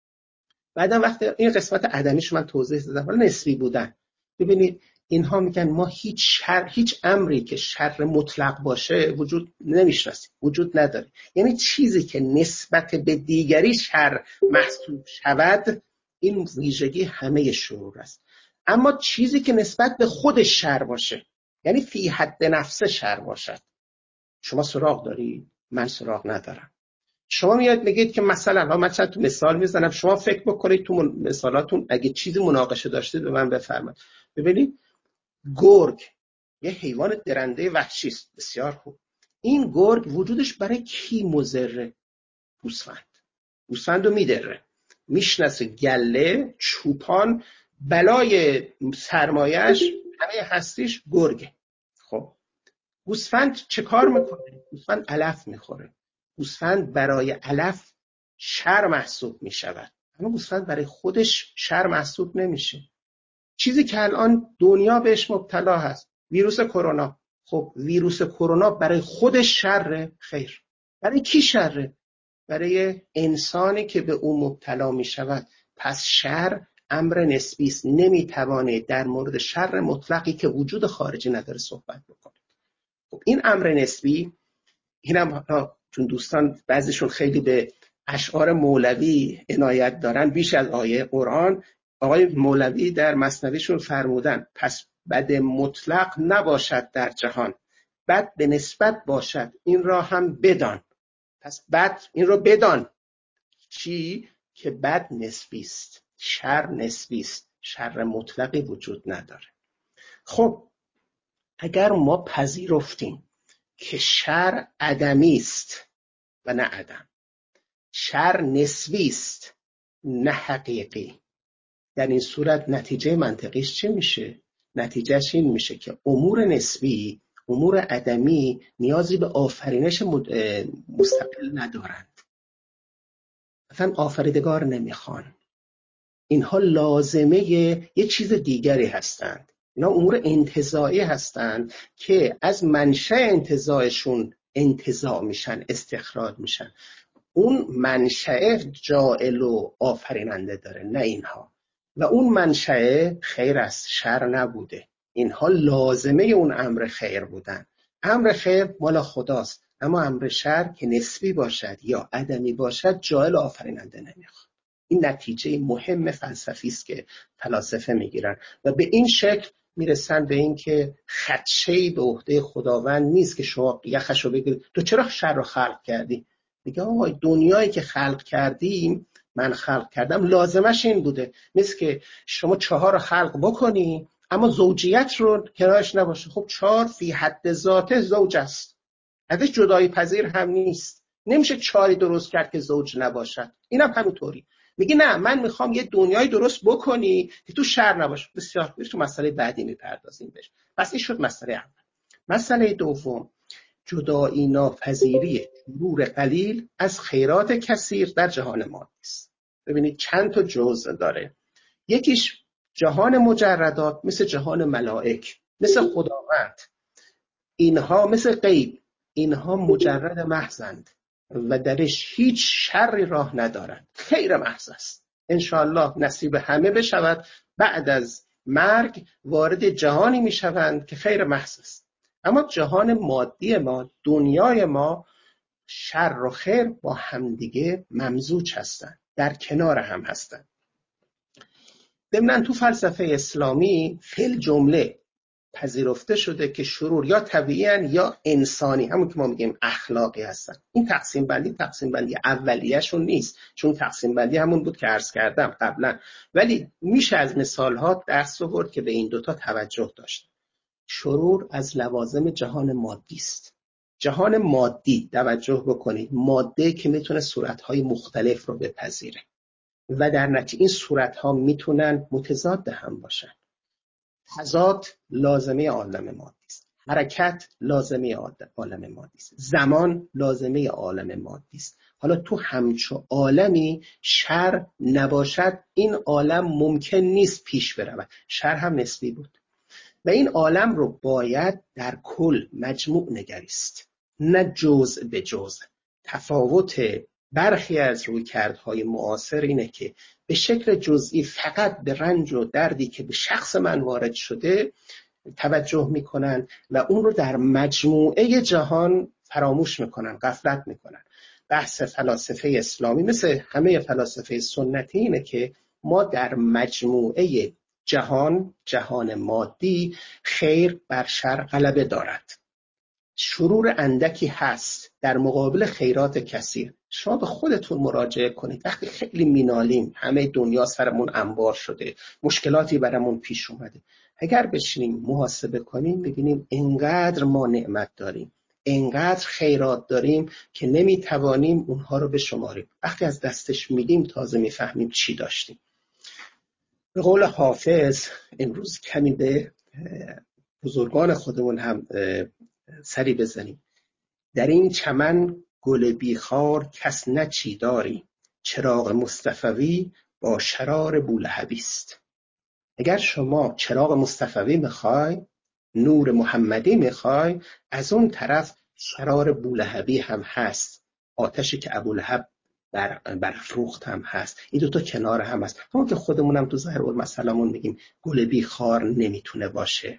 بعدم وقتی این قسمت عدمیش من توضیح دادم، ولی نسبی بودن. ببینید اینها میگن ما هیچ شر، هیچ امری که شر مطلق باشه وجود نمیشناسیم، وجود نداره. یعنی چیزی که نسبت به دیگری شر محسوب شود، این ویژگی همه شرور است. اما چیزی که نسبت به خودش شر باشه، یعنی فی حد نفسه شر باشد، شما سراغ داری؟ من سراغ ندارم. شما میاد میگید که مثلا ها مثلا تو مثال میزنم، شما فکر بکنید تو مثالاتون اگه چیزی مناقشه داشتید به من بفرمایید. ببینید گرگ یه حیوان درنده وحشی است، بسیار خوب. این گرگ وجودش برای کی مضره؟ گوسفند. گوسفندو میدره، میشناسه گله، چوپان، بلای سرمایش، همه هستیش گرگه. خب گوسفند چه کار میکنه؟ گوسفند علف میخوره. گوسفند برای علف شر محسوب میشود، اما گوسفند برای خودش شر محسوب نمیشه. چیزی که الان دنیا بهش مبتلا هست، ویروس کرونا. خب ویروس کرونا برای خودش شره؟ خیر. برای کی شره؟ برای انسانی که به او مبتلا می شود. پس شر امر نسبی است. نمیتوانه در مورد شر مطلقی که وجود خارجی نداره صحبت بکنه. خب این امر نسبی، اینم چون دوستان بعضیشون خیلی به اشعار مولوی عنایت دارن بیش از آیه قرآن، آقای مولوی در مثنویشون فرمودن پس بد مطلق نباشد در جهان، بد به نسبت باشد این را هم بدان. پس بد این رو بدان. چی؟ که بد نسبی است، شر نسبی است، شر مطلقی وجود نداره. خب اگر ما پذیرفتیم که شر عدمی است و نه عدم، شر نسبی است نه حقیقی، در این صورت نتیجه منطقیش چه میشه؟ نتیجهش این میشه که امور نسبی، امور عدمی نیازی به آفرینش مستقل ندارند. مثلا آفریدگار نمیخوان. اینها لازمه یه چیز دیگری هستند. اینا امور انتزاعی هستند که از منشأ انتزاعشون انتزاع میشن، استخراج میشن. اون منشأ جاعل و آفریننده داره، نه اینها. و اون منشأ خیر است، شر نبوده. اینها لازمه اون امر خیر بودن. امر خیر مال خداست، اما امر شر که نسبی باشد یا عدمی باشد جاعل و آفریننده نمیخواد. این نتیجه مهم فلسفی است که فلاسفه میگیرن و به این شکل میرسن به این که خدشه‌ای به عهده خداوند نیست که شما یخشو بگیرید تو چرا شر رو خلق کردی؟ میگه آقا دنیایی که خلق کردیم، من خلق کردم، لازمش این بوده. مثل که شما چهار رو خلق بکنی اما زوجیت رو کنارش نباشه. خب چهار فی حد ذاته زوج است، ازش جدایی پذیر هم نیست. نمیشه چهاری درست کرد که زوج نباشد. اینم هم همینطوری. میگه نه من میخوام یه دنیای درست بکنی که تو شر نباشه. بسیار تو مسئله بعدی میپردازیم بهش. پس این شد مسئله اول. مسئله دوم، جدایی ناپذیری شرور قلیل از خیرات کثیر در جهان مادی است. ببینید چند تا جزء داره. یکیش جهان مجردات مثل جهان ملائک، مثل خداوند، اینها مثل غیب، اینها مجرد محضند و درش هیچ شری راه ندارند، خیر محض است. انشاءالله نصیب همه بشود بعد از مرگ وارد جهانی میشوند که خیر محض است. اما جهان مادی ما، دنیای ما، شر و خیر با همدیگه ممزوج هستند، در کنار هم هستند. ضمناً تو فلسفه اسلامی فی جمله پذیرفته شده که شرور یا طبیعی یا انسانی، همون که ما میگیم اخلاقی هستن. این تقسیم بندی تقسیم بندی اولیه‌شون نیست، چون تقسیم بندی همون بود که عرض کردم قبلا، ولی میشه از مثال‌ها درس آورد که به این دوتا توجه داشت. شرور از لوازم جهان مادی است. جهان مادی، توجه بکنید، ماده که میتونه صورت‌های مختلف رو بپذیره و در نتیجه این صورت‌ها میتونن متضاد هم باشن. تضاد لازمه عالم مادی است، حرکت لازمه عالم مادی است، زمان لازمه عالم مادی است. حالا تو همچو عالمی شر نباشد این عالم ممکن نیست پیش برود. شر هم نسبی بود و این عالم رو باید در کل مجموع نگریست، نه جزء به جزء. تفاوت برخی از رویکردهای معاصر اینه که به شکل جزئی فقط به رنج و دردی که به شخص من وارد شده توجه میکنن و اون رو در مجموعه جهان فراموش میکنن، غفلت میکنن. بحث فلاسفه اسلامی مثل همه فلاسفه سنتی اینه که ما در مجموعه جهان، جهان مادی، خیر بر شر غلبه دارد. شرور اندکی هست در مقابل خیرات کثیر. شما به خودتون مراجعه کنید. وقتی خیلی مینالیم همه دنیا سرمون انبار شده، مشکلاتی برامون پیش اومده، اگر بشینیم محاسبه کنیم میبینیم انقدر ما نعمت داریم، انقدر خیرات داریم که نمیتوانیم اونها رو بشماریم. وقتی از دستش میدیم تازه میفهمیم چی داشتیم. به قول حافظ، امروز کمی به بزرگان خودمون هم سری بزنیم. در این چمن گل بیخار کس نچی داری، چراغ مصطفوی با شرار بولهبی است. اگر شما چراغ مصطفوی میخوای، نور محمدی میخوای، از اون طرف شرار بولهبی هم هست، آتشی که ابولهب بر برافروخت هم هست. این دوتا کنار هم هست. همون که خودمونم تو ظاهر المثلمون میگیم گل بیخار نمیتونه باشه.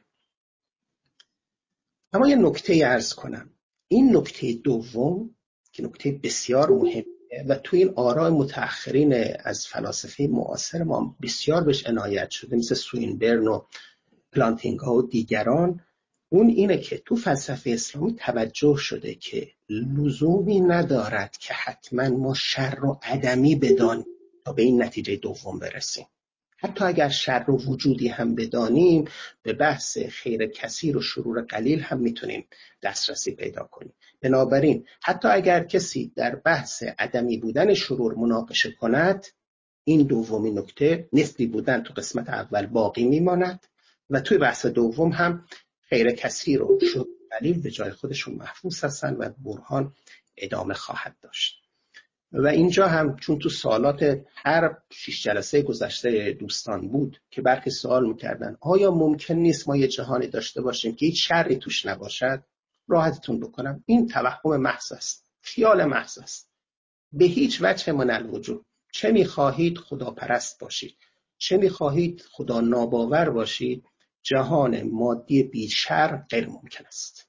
اما یه نکته عرض کنم. این نکته دوم که نکته بسیار مهمه و توی این آراء متأخرین از فلاسفه معاصر ما بسیار بهش عنایت شده، مثل سوینبرن و پلانتینگا و دیگران، اون اینه که تو فلسفه اسلامی توجه شده که لزومی ندارد که حتما ما شر و عدمی بدانیم تا به این نتیجه دوم برسیم. حتی اگر شر و وجودی هم بدانیم، به بحث خیر کثیر و شرور قلیل هم میتونیم دسترسی پیدا کنیم. بنابراین حتی اگر کسی در بحث عدمی بودن شرور مناقشه کند، این دومین نکته، نسبی بودن تو قسمت اول باقی میماند و توی بحث دوم هم خیر کثیر و شرور قلیل به جای خودشون محفوظ هستن و برهان ادامه خواهد داشت. و اینجا هم چون تو سوالات هر شش جلسه گذشته دوستان بود که برخی سوال میکردن آیا ممکن نیست ما یه جهانی داشته باشیم که هیچ شری توش نباشد، راحتتون بکنم این توهم محض است، خیال محض است. به هیچ وجه من الوجود، چه میخواهید خداپرست باشید، چه میخواهید خدا ناباور باشید، جهان مادی بی شر غیر ممکن است.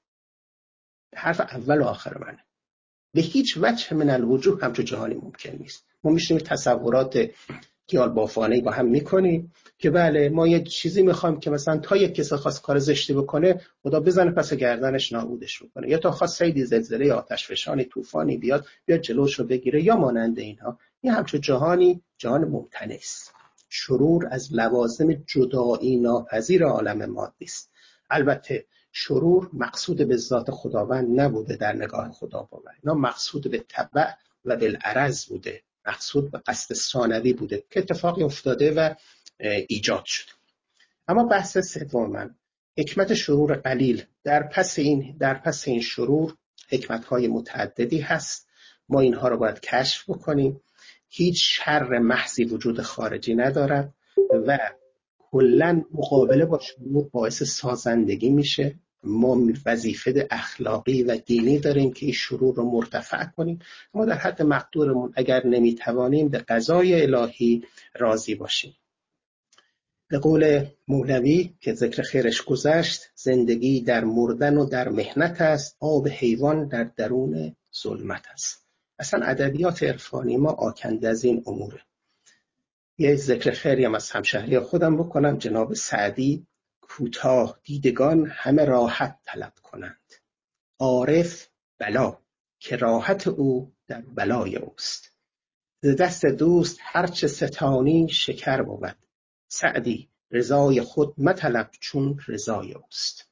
حرف اول و آخر منه. به هیچ وجه من الوجوه همچون جهانی ممکن نیست. ما میشیم تصورات خیال بافانه‌ای با هم میکنیم که بله ما یه چیزی میخوایم که مثلا تا یک کسی خواست کار زشتی بکنه خدا بزنه پس گردنش نابودش بکنه، یا تا خواست سیلی زلزله آتش فشانی طوفانی بیاد بیاد جلوشو بگیره یا مانند اینها. این همچون جهانی جهان ممتنع است. شرور از لوازم جدایی ناپذیر عالم مادی است. البته شرور مقصود به ذات خداوند نبوده در نگاه خدا باور، اینا مقصود به تبع و بالعرض بوده، مقصود به قصد ثانوی بوده که اتفاقی افتاده و ایجاد شد. اما بحث سوم من، حکمت شرور قلیل. در پس این در پس این شرور حکمت‌های متعددی هست، ما اینها رو باید کشف بکنیم. هیچ شر محضی وجود خارجی ندارد و کلاً مقابله با شرور باعث سازندگی میشه. ما وظیفه اخلاقی و دینی داریم که این شرور رو مرتفع کنیم، اما در حد مقدورمون اگر نمیتوانیم به قضای الهی راضی باشیم. به قول مولوی که ذکر خیرش گذشت، زندگی در مردن و در مهنت است، آب حیوان در درون ظلمت است. اصلا ادبیات عرفانی ما آکنده از این اموره. یه ذکر خیری هم از همشهری خودم بکنم. جناب سعدی: کوتاه دیدگان همه راحت طلب کنند، عارف بلا که راحت او در بلای اوست. ز دست دوست هرچه ستانی شکر بود، سعدی رضای خود مطلب چون رضای اوست.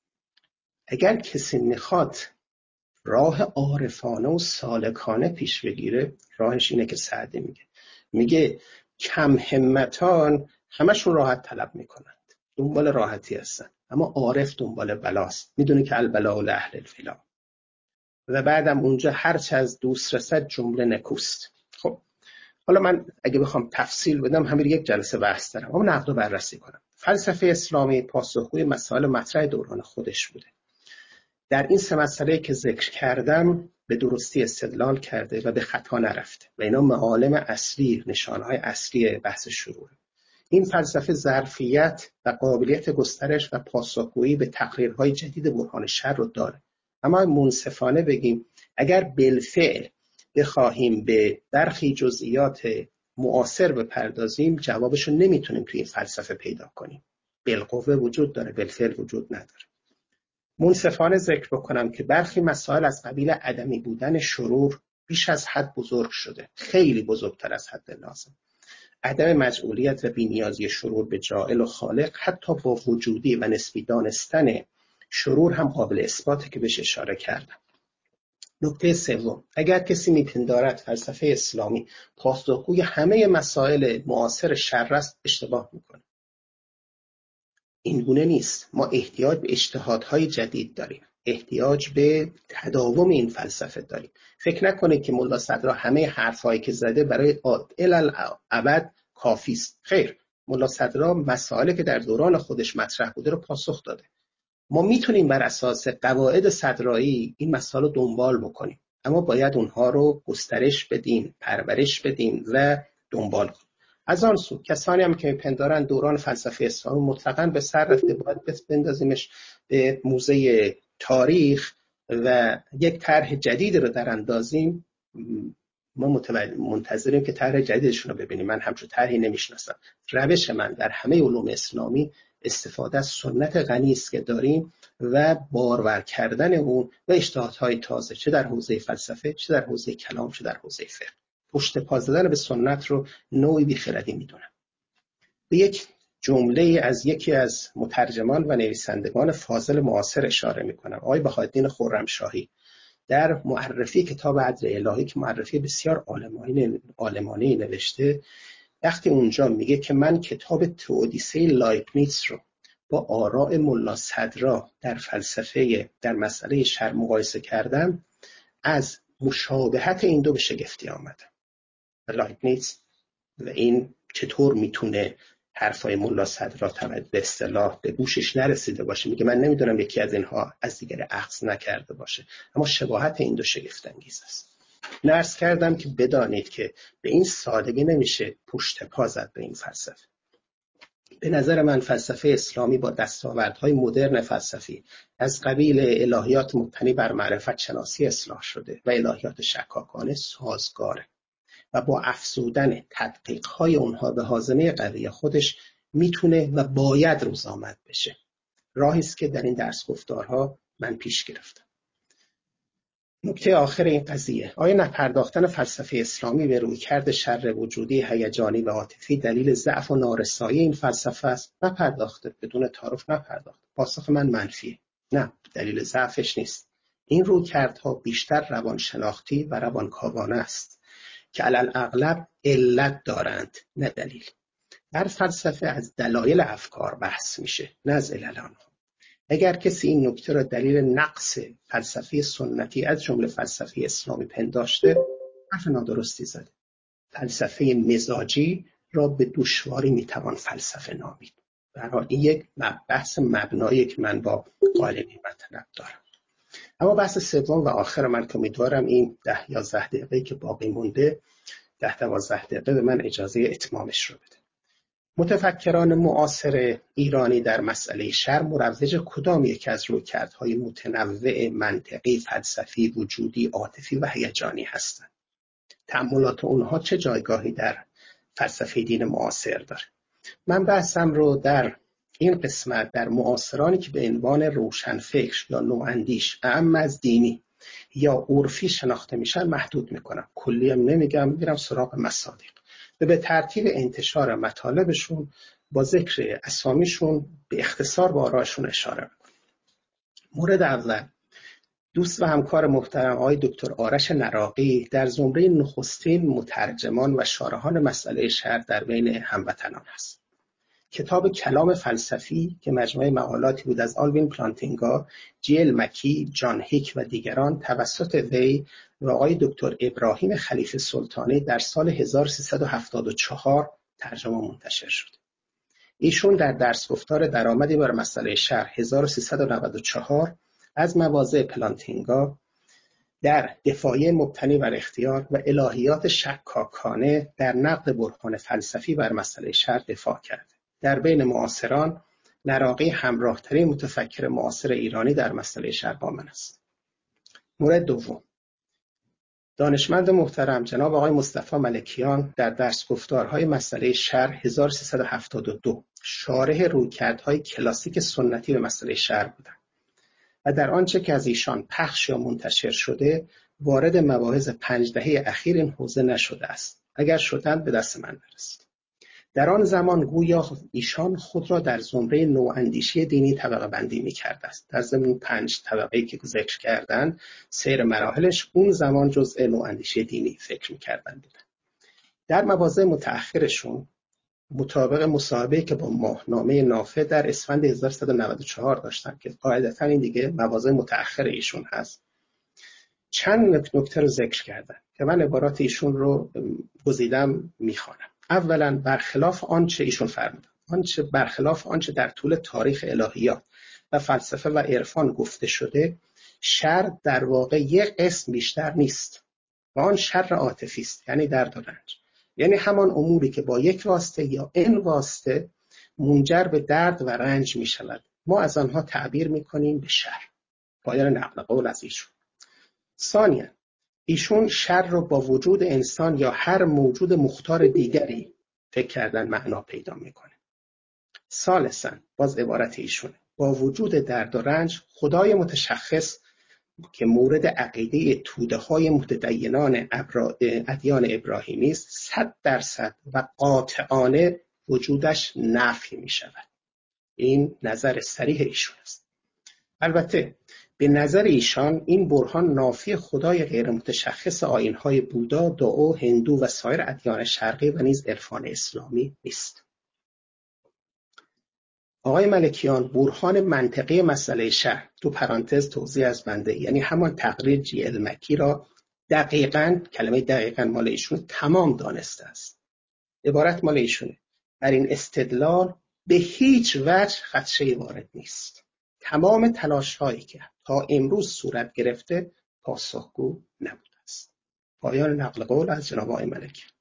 اگر کسی میخواد راه عارفانه و سالکانه پیش بگیره، راهش اینه که سعدی میگه میگه کم همتان همشون راحت طلب میکنند، دنبال راحتی هستن، اما عارف دنبال بلاست، میدونه که البلاء لأهل الفلا. و بعدم اونجا هرچه از دوست رسد جمله نکوست. خب حالا من اگه بخوام تفصیل بدم همین یک جلسه بحث دارم، اما نقد و بررسی کنم. فلسفه اسلامی پاسخگوی مسائل مطرح دوران خودش بوده. در این سه مسئله که ذکر کردم به درستی استدلال کرده و به خطا نرفته و اینا معالم اصلی، نشانهای اصلی بحث شرور. این فلسفه ظرفیت و قابلیت گسترش و پاسخگویی به تقریرهای جدید برهان شر رو داره. اما منصفانه بگیم اگر بالفعل بخواهیم به برخی جزئیات معاصر بپردازیم، جوابش رو نمیتونیم توی این فلسفه پیدا کنیم. بالقوه وجود داره، بالفعل وجود نداره. منصفانه ذکر بکنم که برخی مسائل از قبیل عدمی بودن شرور بیش از حد بزرگ شده، خیلی بزرگتر از حد لازم. عدم مجعولیت و بی‌نیازی شرور به جاعل و خالق حتی با وجودی و نسبی دانستن شرور هم قابل اثباته که بهش اشاره کردم. نکته سوم، اگر کسی میپندارد فلسفه اسلامی پاسخگوی همه مسائل معاصر شر است، اشتباه میکنه. این گونه نیست. ما احتیاج به اجتهادهای جدید داریم. احتیاج به تداوم این فلسفه داریم. فکر نکنید که ملا صدرا همه حرفایی که زده برای الالعبد کافی است. خیر، ملا صدرا مسائلی که در دوران خودش مطرح بوده رو پاسخ داده. ما میتونیم بر اساس قواعد صدرایی این مسائل رو دنبال بکنیم، اما باید اونها رو گسترش بدیم، پرورش بدیم و دنبال کنیم. از آن سو کسانی هم که پندارن دوران فلسفه اسلامی مطلقاً به سر رفته، باید بندازیمش به موزه تاریخ و یک طرح جدید رو در اندازیم. ما منتظریم که طرح جدیدشون رو ببینیم. من همچون طرحی نمیشناسم. روش من در همه علوم اسلامی استفاده از سنت غنی است که داریم و بارور کردن اون و اجتهادهای تازه، چه در حوزه فلسفه، چه در حوزه کلام، چه در حوزه فقه. پشت پا زدن به سنت رو نوعی بیخردی میدونم. به یک جمله از یکی از مترجمان و نویسندگان فاضل معاصر اشاره میکنم، آقای بهاءالدین خرمشاهی، در معرفی کتاب عدل الهی که معرفی بسیار عالمانه عالمانه نوشته، وقتی اونجا میگه که من کتاب تئودیسه لایبنیتس رو با آراء ملا صدرا در فلسفه در مسئله شرع مقایسه کردم، از مشابهت این دو به شگفتی آمدم. لایبنیتس و این چطور میتونه حرفای ملا صدرا به اصطلاح به گوشش نرسیده باشه، میگه من نمیدونم یکی از اینها از دیگر اخذ نکرده باشه، اما شباهت این دو شگفت انگیز است. نرس کردم که بدانید که به این سادگی نمیشه پشت پا زد به این فلسفه. به نظر من فلسفه اسلامی با دستاوردهای مدرن فلسفی از قبیل الهیات مبتنی بر معرفت شناسی اصلاح شده و الهیات شکاکانه سازگاره و با افزودن تدقیق‌های اونها به هاضمه قوی خودش میتونه و باید روز آمد بشه. راهی است که در این درس گفتارها من پیش گرفتم. نکته آخر این قضیه، آیا نپرداختن فلسفه اسلامی به رویکرد شر وجودی هیجانی و عاطفی دلیل ضعف و نارسایی این فلسفه است؟ نپرداخته، بدون تعارف نپرداخته. پاسخ من منفیه. نه، دلیل ضعفش نیست. این رویکردها بیشتر روانشناختی و روانکاوانه است که علل اغلب علت دارند، نه دلیل. در فلسفه از دلایل افکار بحث میشه، نه از علل آنها. اگر کسی این نکته را دلیل نقص فلسفه سنتی از جمله فلسفه اسلامی پنداشته، حرف نادرستی زده. فلسفه مزاجی را به دشواری میتوان فلسفه نامید. به هر حال این یک بحث مبنایی که من با قائلین مطلب دارم. اما بحث سوم و آخر من که امیدوارم این ده یازده دقیقه که باقی مونده، ده دوازده دقیقه به من اجازه اتمامش رو بده. متفکران معاصر ایرانی در مسئله شرع مروج کدام یک از رویکردهای متنوع منطقی، فلسفی، وجودی، عاطفی و هیجانی هستند؟ تأملات اونها چه جایگاهی در فلسفه دین معاصر داره؟ من بحثم رو در این قسمت در معاصرانی که به عنوان روشنفکر یا نواندیش اعم از دینی یا عرفی شناخته میشن محدود میکنم. کلی هم نمیگم، میرم سراغ مصادیق و به ترتیب انتشار مطالبشون با ذکر اسامیشون به اختصار به آرایشون اشاره میکنم. مورد اول، دوست و همکار محترم آقای دکتر آرش نراقی در زمره نخستین مترجمان و شارحان مسئله شرع در بین هموطنان است. کتاب کلام فلسفی که مجموعه مقالاتی بود از آلوین پلانتینگا، جیل مکی، جان هیک و دیگران توسط وی و آقای دکتر ابراهیم خلیفه سلطانی در سال هزار و سیصد و هفتاد و چهار ترجمه منتشر شد. ایشون در درس گفتار درآمدی بر مسئله شرع هزار و سیصد و نود و چهار از مواضع پلانتینگا در دفاعیه مبتنی بر اختیار و الهیات شکاکانه در نقد برهان فلسفی بر مسئله شرع دفاع کرد. در بین معاصران نراقی همراه‌ترین متفکر معاصر ایرانی در مسئله شرع با من است. مورد دوم، دانشمند محترم جناب آقای مصطفی ملکیان در درس گفتارهای مسئله شرع هزار و سیصد و هفتاد و دو شارح رویکردهای کلاسیک سنتی به مسئله شرع بودند و در آنچه که از ایشان پخش یا منتشر شده وارد مباحث پنج دهه اخیر این حوزه نشده است. اگر شدند به دست من برسید. در آن زمان گویا ایشان خود را در زمره نواندیشی دینی طبقه بندی می کرده است. در ضمن پنج طبقه‌ای که ذکر کردن، سیر مراحلش اون زمان جزء نواندیشی دینی فکر می کردن بودن. در مواضع متأخرشون مطابق مصاحبه‌ای که با ماهنامه نافع در اسفند هزار و سیصد و نود و چهار داشتن که قاعدتاً این دیگه مواضع متأخر ایشون هست، چند نکته رو ذکر کردن که من عبارات ایشون رو گزیدم میخوانم. اولا برخلاف آنچه ایشون فرمودن، آنچه برخلاف آنچه در طول تاریخ الهیات و فلسفه و عرفان گفته شده، شر در واقع یک قسم بیشتر نیست و آن شر عاطفی است، یعنی درد و رنج، یعنی همان اموری که با یک واسطه یا ان واسطه منجر به درد و رنج می شود، ما از آنها تعبیر می کنیم به شر. پایان نقل قول از ایشون. ثانیاً ایشون شر رو با وجود انسان یا هر موجود مختار دیگری فکر کردن معنا پیدا میکنه. ثالثاً باز عبارت ایشونه، با وجود درد و رنج خدای متشخص که مورد عقیده توده های متدینان ادیان ابراهیمی است، صد درصد و قاطعانه وجودش نفی می شود. این نظر صریح ایشون است. البته به نظر ایشان این برهان نافی خدای غیر متشخص آیین‌های بودا، دائو، هندو و سایر ادیان شرقی و نیز عرفان اسلامی نیست. آقای ملکیان برهان منطقی مسئله شر، تو پرانتز توضیح از بنده، یعنی همان تقریر جی المکی را دقیقاً، کلمه دقیقاً مال ایشون، تمام دانسته است. عبارت مال ایشونه، بر این استدلال به هیچ وجه خدشه‌ای وارد نیست. تمام تلاش هایی که تا امروز صورت گرفته پاسخگو نبوده است. پایان نقل قول از جناب آقای ملکیان.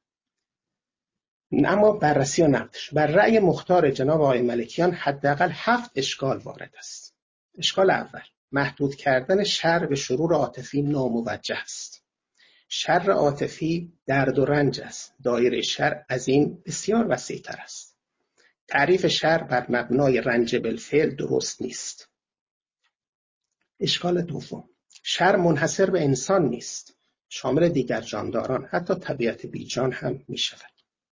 اما بررسی و نقدش، بر رأی مختار جناب آقای ملکیان حداقل هفت اشکال وارد است. اشکال اول، محدود کردن شر به شرور عاطفی ناموجه است. شر عاطفی درد و رنج است، دایره شر از این بسیار وسیع‌تر است. تعریف شر بر مبنای رنج بالفعل درست نیست. اشکال دوم، شر منحصر به انسان نیست، شامل دیگر جانداران، حتی طبیعت بیجان هم می شود.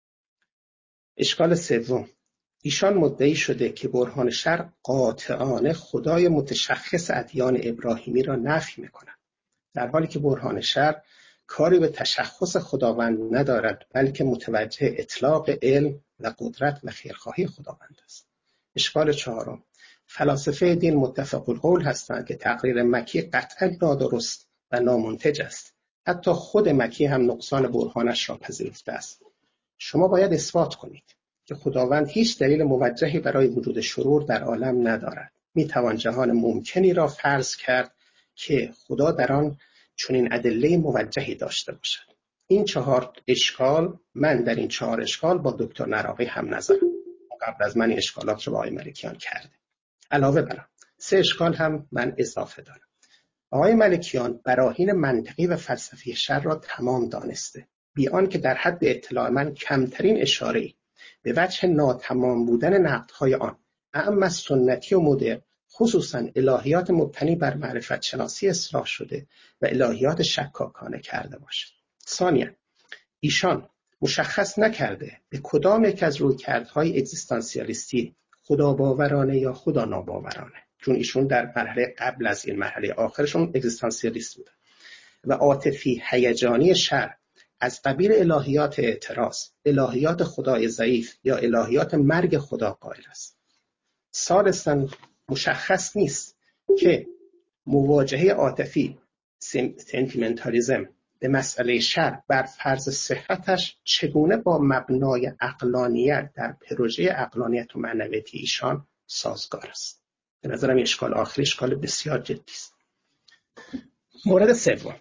اشکال سوم، ایشان مدعی شده که برهان شر قاطعانه خدای متشخص ادیان ابراهیمی را نفی می کند، در حالی که برهان شر کاری به تشخص خداوند ندارد، بلکه متوجه اطلاق علم و قدرت و خیرخواهی خداوند است. اشکال چهارم، فلاسفه دین متفق القول هستند که تقریر مکی قطعا نادرست و نامنتج است. حتی خود مکی هم نقصان برهانش را پذیرفته است. شما باید اثبات کنید که خداوند هیچ دلیل موجهی برای وجود شرور در عالم ندارد. می توان جهان ممکنی را فرض کرد که خدا در آن چنین ادله موجهی داشته باشد. این چهار اشکال، من در این چهار اشکال با دکتر نراقی هم نظرم. قبل از من این اشکالات رو با آقای ملکیان کرده. علاوه بر آن سه اشکال هم من اضافه دارم. آقای ملکیان براهین منطقی و فلسفی شر را تمام دانسته، بی آنکه در حد اطلاع من کمترین اشاره‌ای به وجه ناتمام بودن نقدهای آن، اعم سنتی و مدرن، خصوصا الهیات مبتنی بر معرفت شناسی اصلاح شده و الهیات شکاکانه کرده باشد. ثانیاً ایشان مشخص نکرده به کدام یک از رویکردهای اگزیستانسیالیستی، خدا باورانه یا خدا ناباورانه، چون ایشون در مرحله قبل از این مرحله آخرشون اگزیستانسیالیست بودن، و عاطفی هیجانی شر از قبیل الهیات اعتراض، الهیات خدای ضعیف یا الهیات مرگ خدا قائل است. ثالثاً مشخص نیست که مواجهه عاطفی، سنتیمنتالیزم، به مسئله شر بر فرض صحتش چگونه با مبنای عقلانیت در پروژه عقلانیت و معنویت ایشان سازگار است. به نظرم اشکال آخری اشکال بسیار جدی است. مورد سوم،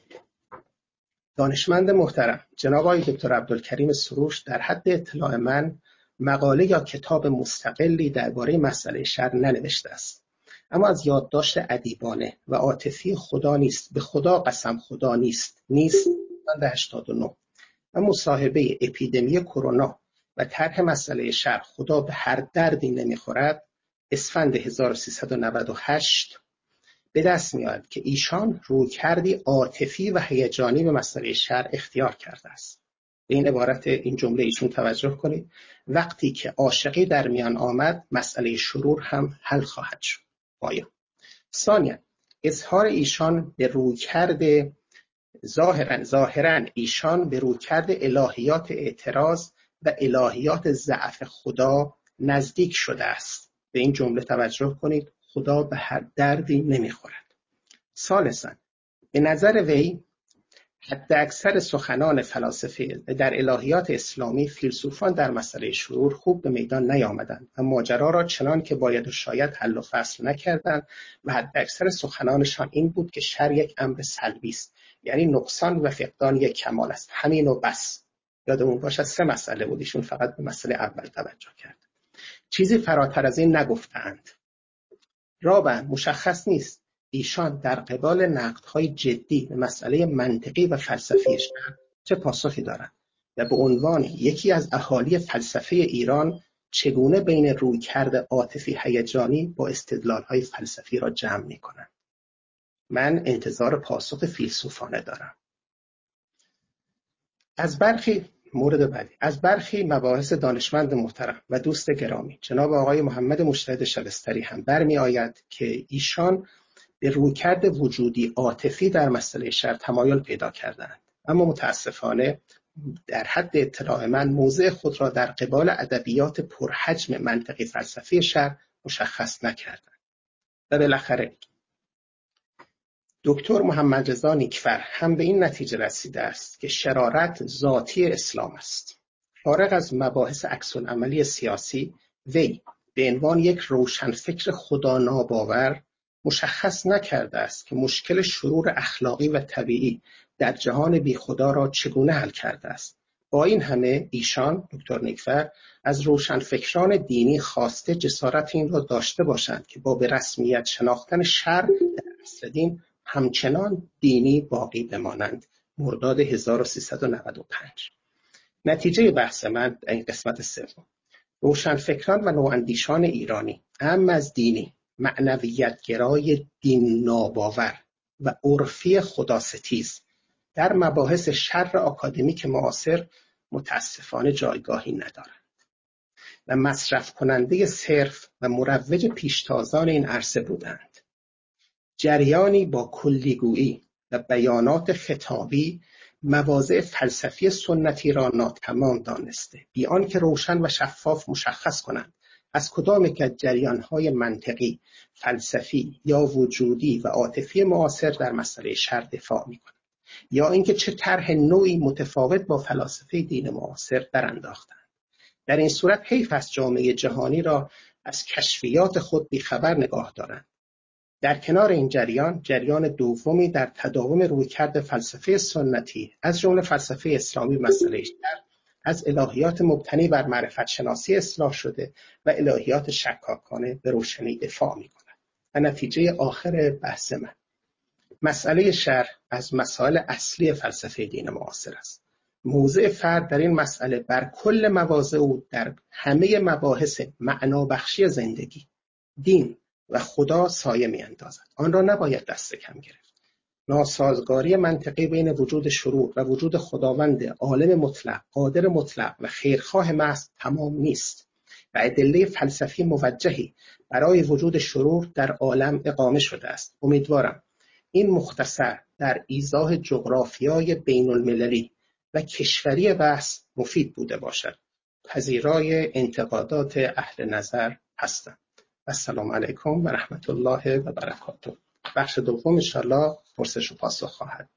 دانشمند محترم جناب آقای دکتر عبدالکریم سروش در حد اطلاع من مقاله یا کتاب مستقلی درباره مسئله شر ننوشته است، اما از یادداشت ادیبانه و عاطفی خدا نیست، به خدا قسم خدا نیست نیست هشتاد و نه و مصاحبه اپیدمی کرونا و طرح مسئله شر خدا به هر دردی نمیخورد اسفند هزار و سیصد و نود و هشت به دست میاد که ایشان رویکردی عاطفی و هیجانی به مسئله شر اختیار کرده است. به این عبارت این جمله ایشون توجه کنید، وقتی که عاشقی در میان آمد مسئله شرور هم حل خواهد شد. آیا ثانیاً اظهار ایشان به رویکرد ظاهراً ظاهراً ایشان به رویکرد الهیات اعتراض و الهیات ضعف خدا نزدیک شده است. به این جمله توجه کنید، خدا به هر دردی نمیخورد. ثالثاً، به نظر وی حد اکثر سخنان فلاسفه در الهیات اسلامی، فیلسوفان در مسئله شرور خوب به میدان نیامدند و ماجرا را چنان که باید و شاید حل و فصل نکردند و حد اکثر سخنانشان این بود که شر یک امر سلبی است، یعنی نقصان و فقدان یک کمال است، همین و بس. یادمون باشه سه مسئله بود، ایشون فقط به مسئله اول توجه کرد، چیزی فراتر از این نگفتند. رابعاً، مشخص نیست ایشان در قبال نقدهای جدی به مسئله منطقی و فلسفی شرع چه پاسخی دارند و به عنوان یکی از اهالی فلسفه ایران چگونه بین رویکرد عاطفی هیجانی با استدلال‌های فلسفی را جمع می‌کنند. من انتظار پاسخ فیلسوفانه دارم. از برخی مورد بعدی از برخی مباحث دانشمند محترم و دوست گرامی جناب آقای محمد مجتهد شبستری هم برمی آید که ایشان به رویکرد وجودی عاطفی در مسئله شرع تمایل پیدا کردند، اما متاسفانه در حد اطلاع من موضع خود را در قبال ادبیات پرحجم منطقی فلسفی شرع مشخص نکردند. و بالاخره دکتر محمد رضا نیکفر هم به این نتیجه رسیده است که شرارت ذاتی اسلام است. فارغ از مباحث عکس‌العملی سیاسی، وی به عنوان یک روشنفکر خدا ناباور مشخص نکرده است که مشکل شرور اخلاقی و طبیعی در جهان بی خدا را چگونه حل کرده است. با این همه ایشان دکتر نیکفر از روشنفکران دینی خواسته جسارت این را داشته باشند که با به رسمیت شناختن شرع در اصل دین همچنان دینی باقی بمانند. مرداد هزار و سیصد و نود و پنج. نتیجه بحث من در این قسمت سوم، روشنفکران و نواندیشان ایرانی اهم از دینی، معنویت‌گرای دین ناباور و عرفی خداستیز در مباحث شر آکادمیک معاصر متاسفانه جایگاهی ندارند و مصرف کننده صرف و مروج پیشتازان این عرصه بودند. جریانی با کلیگویی و بیانات خطابی مواضع فلسفی سنتی را ناتمام دانسته، بی آنکه روشن و شفاف مشخص کنند از کدام یک از جریان‌های منطقی، فلسفی یا وجودی و عاطفی معاصر در مسئله شرع دفاع می‌کنند، یا اینکه چه طرح نوعی متفاوت با فلاسفه دین معاصر درانداختند. در این صورت حیف است جامعه جهانی را از کشفیات خود بیخبر نگاه دارند. در کنار این جریان، جریان دومی در تداوم رویکرد فلسفه سنتی از جمله فلسفه اسلامی مسئله شرع از الهیات مبتنی بر معرفت شناسی اصلاح شده و الهیات شکاکانه به روشنی دفاع می کند. و نتیجه آخر بحث من، مسئله شرع از مسائل اصلی فلسفه دین معاصر است. موضع فرد در این مسئله بر کل مواضع او در همه مباحث معنابخشی زندگی، دین و خدا سایه می اندازد. آن را نباید دست کم گرفت. ناسازگاری منطقی بین وجود شرور و وجود خداوند عالم مطلق، قادر مطلق و خیرخواه محض تمام نیست و ادله فلسفی موجهی برای وجود شرور در عالم اقامه شده است. امیدوارم این مختصر در ایضاح جغرافیای بین المللی و کشوری بحث مفید بوده باشد. پذیرای انتقادات اهل نظر هستم. السلام علیکم و رحمت الله و برکاته. بخش دوم انشاءالله پرسش و پاسخ خواهد.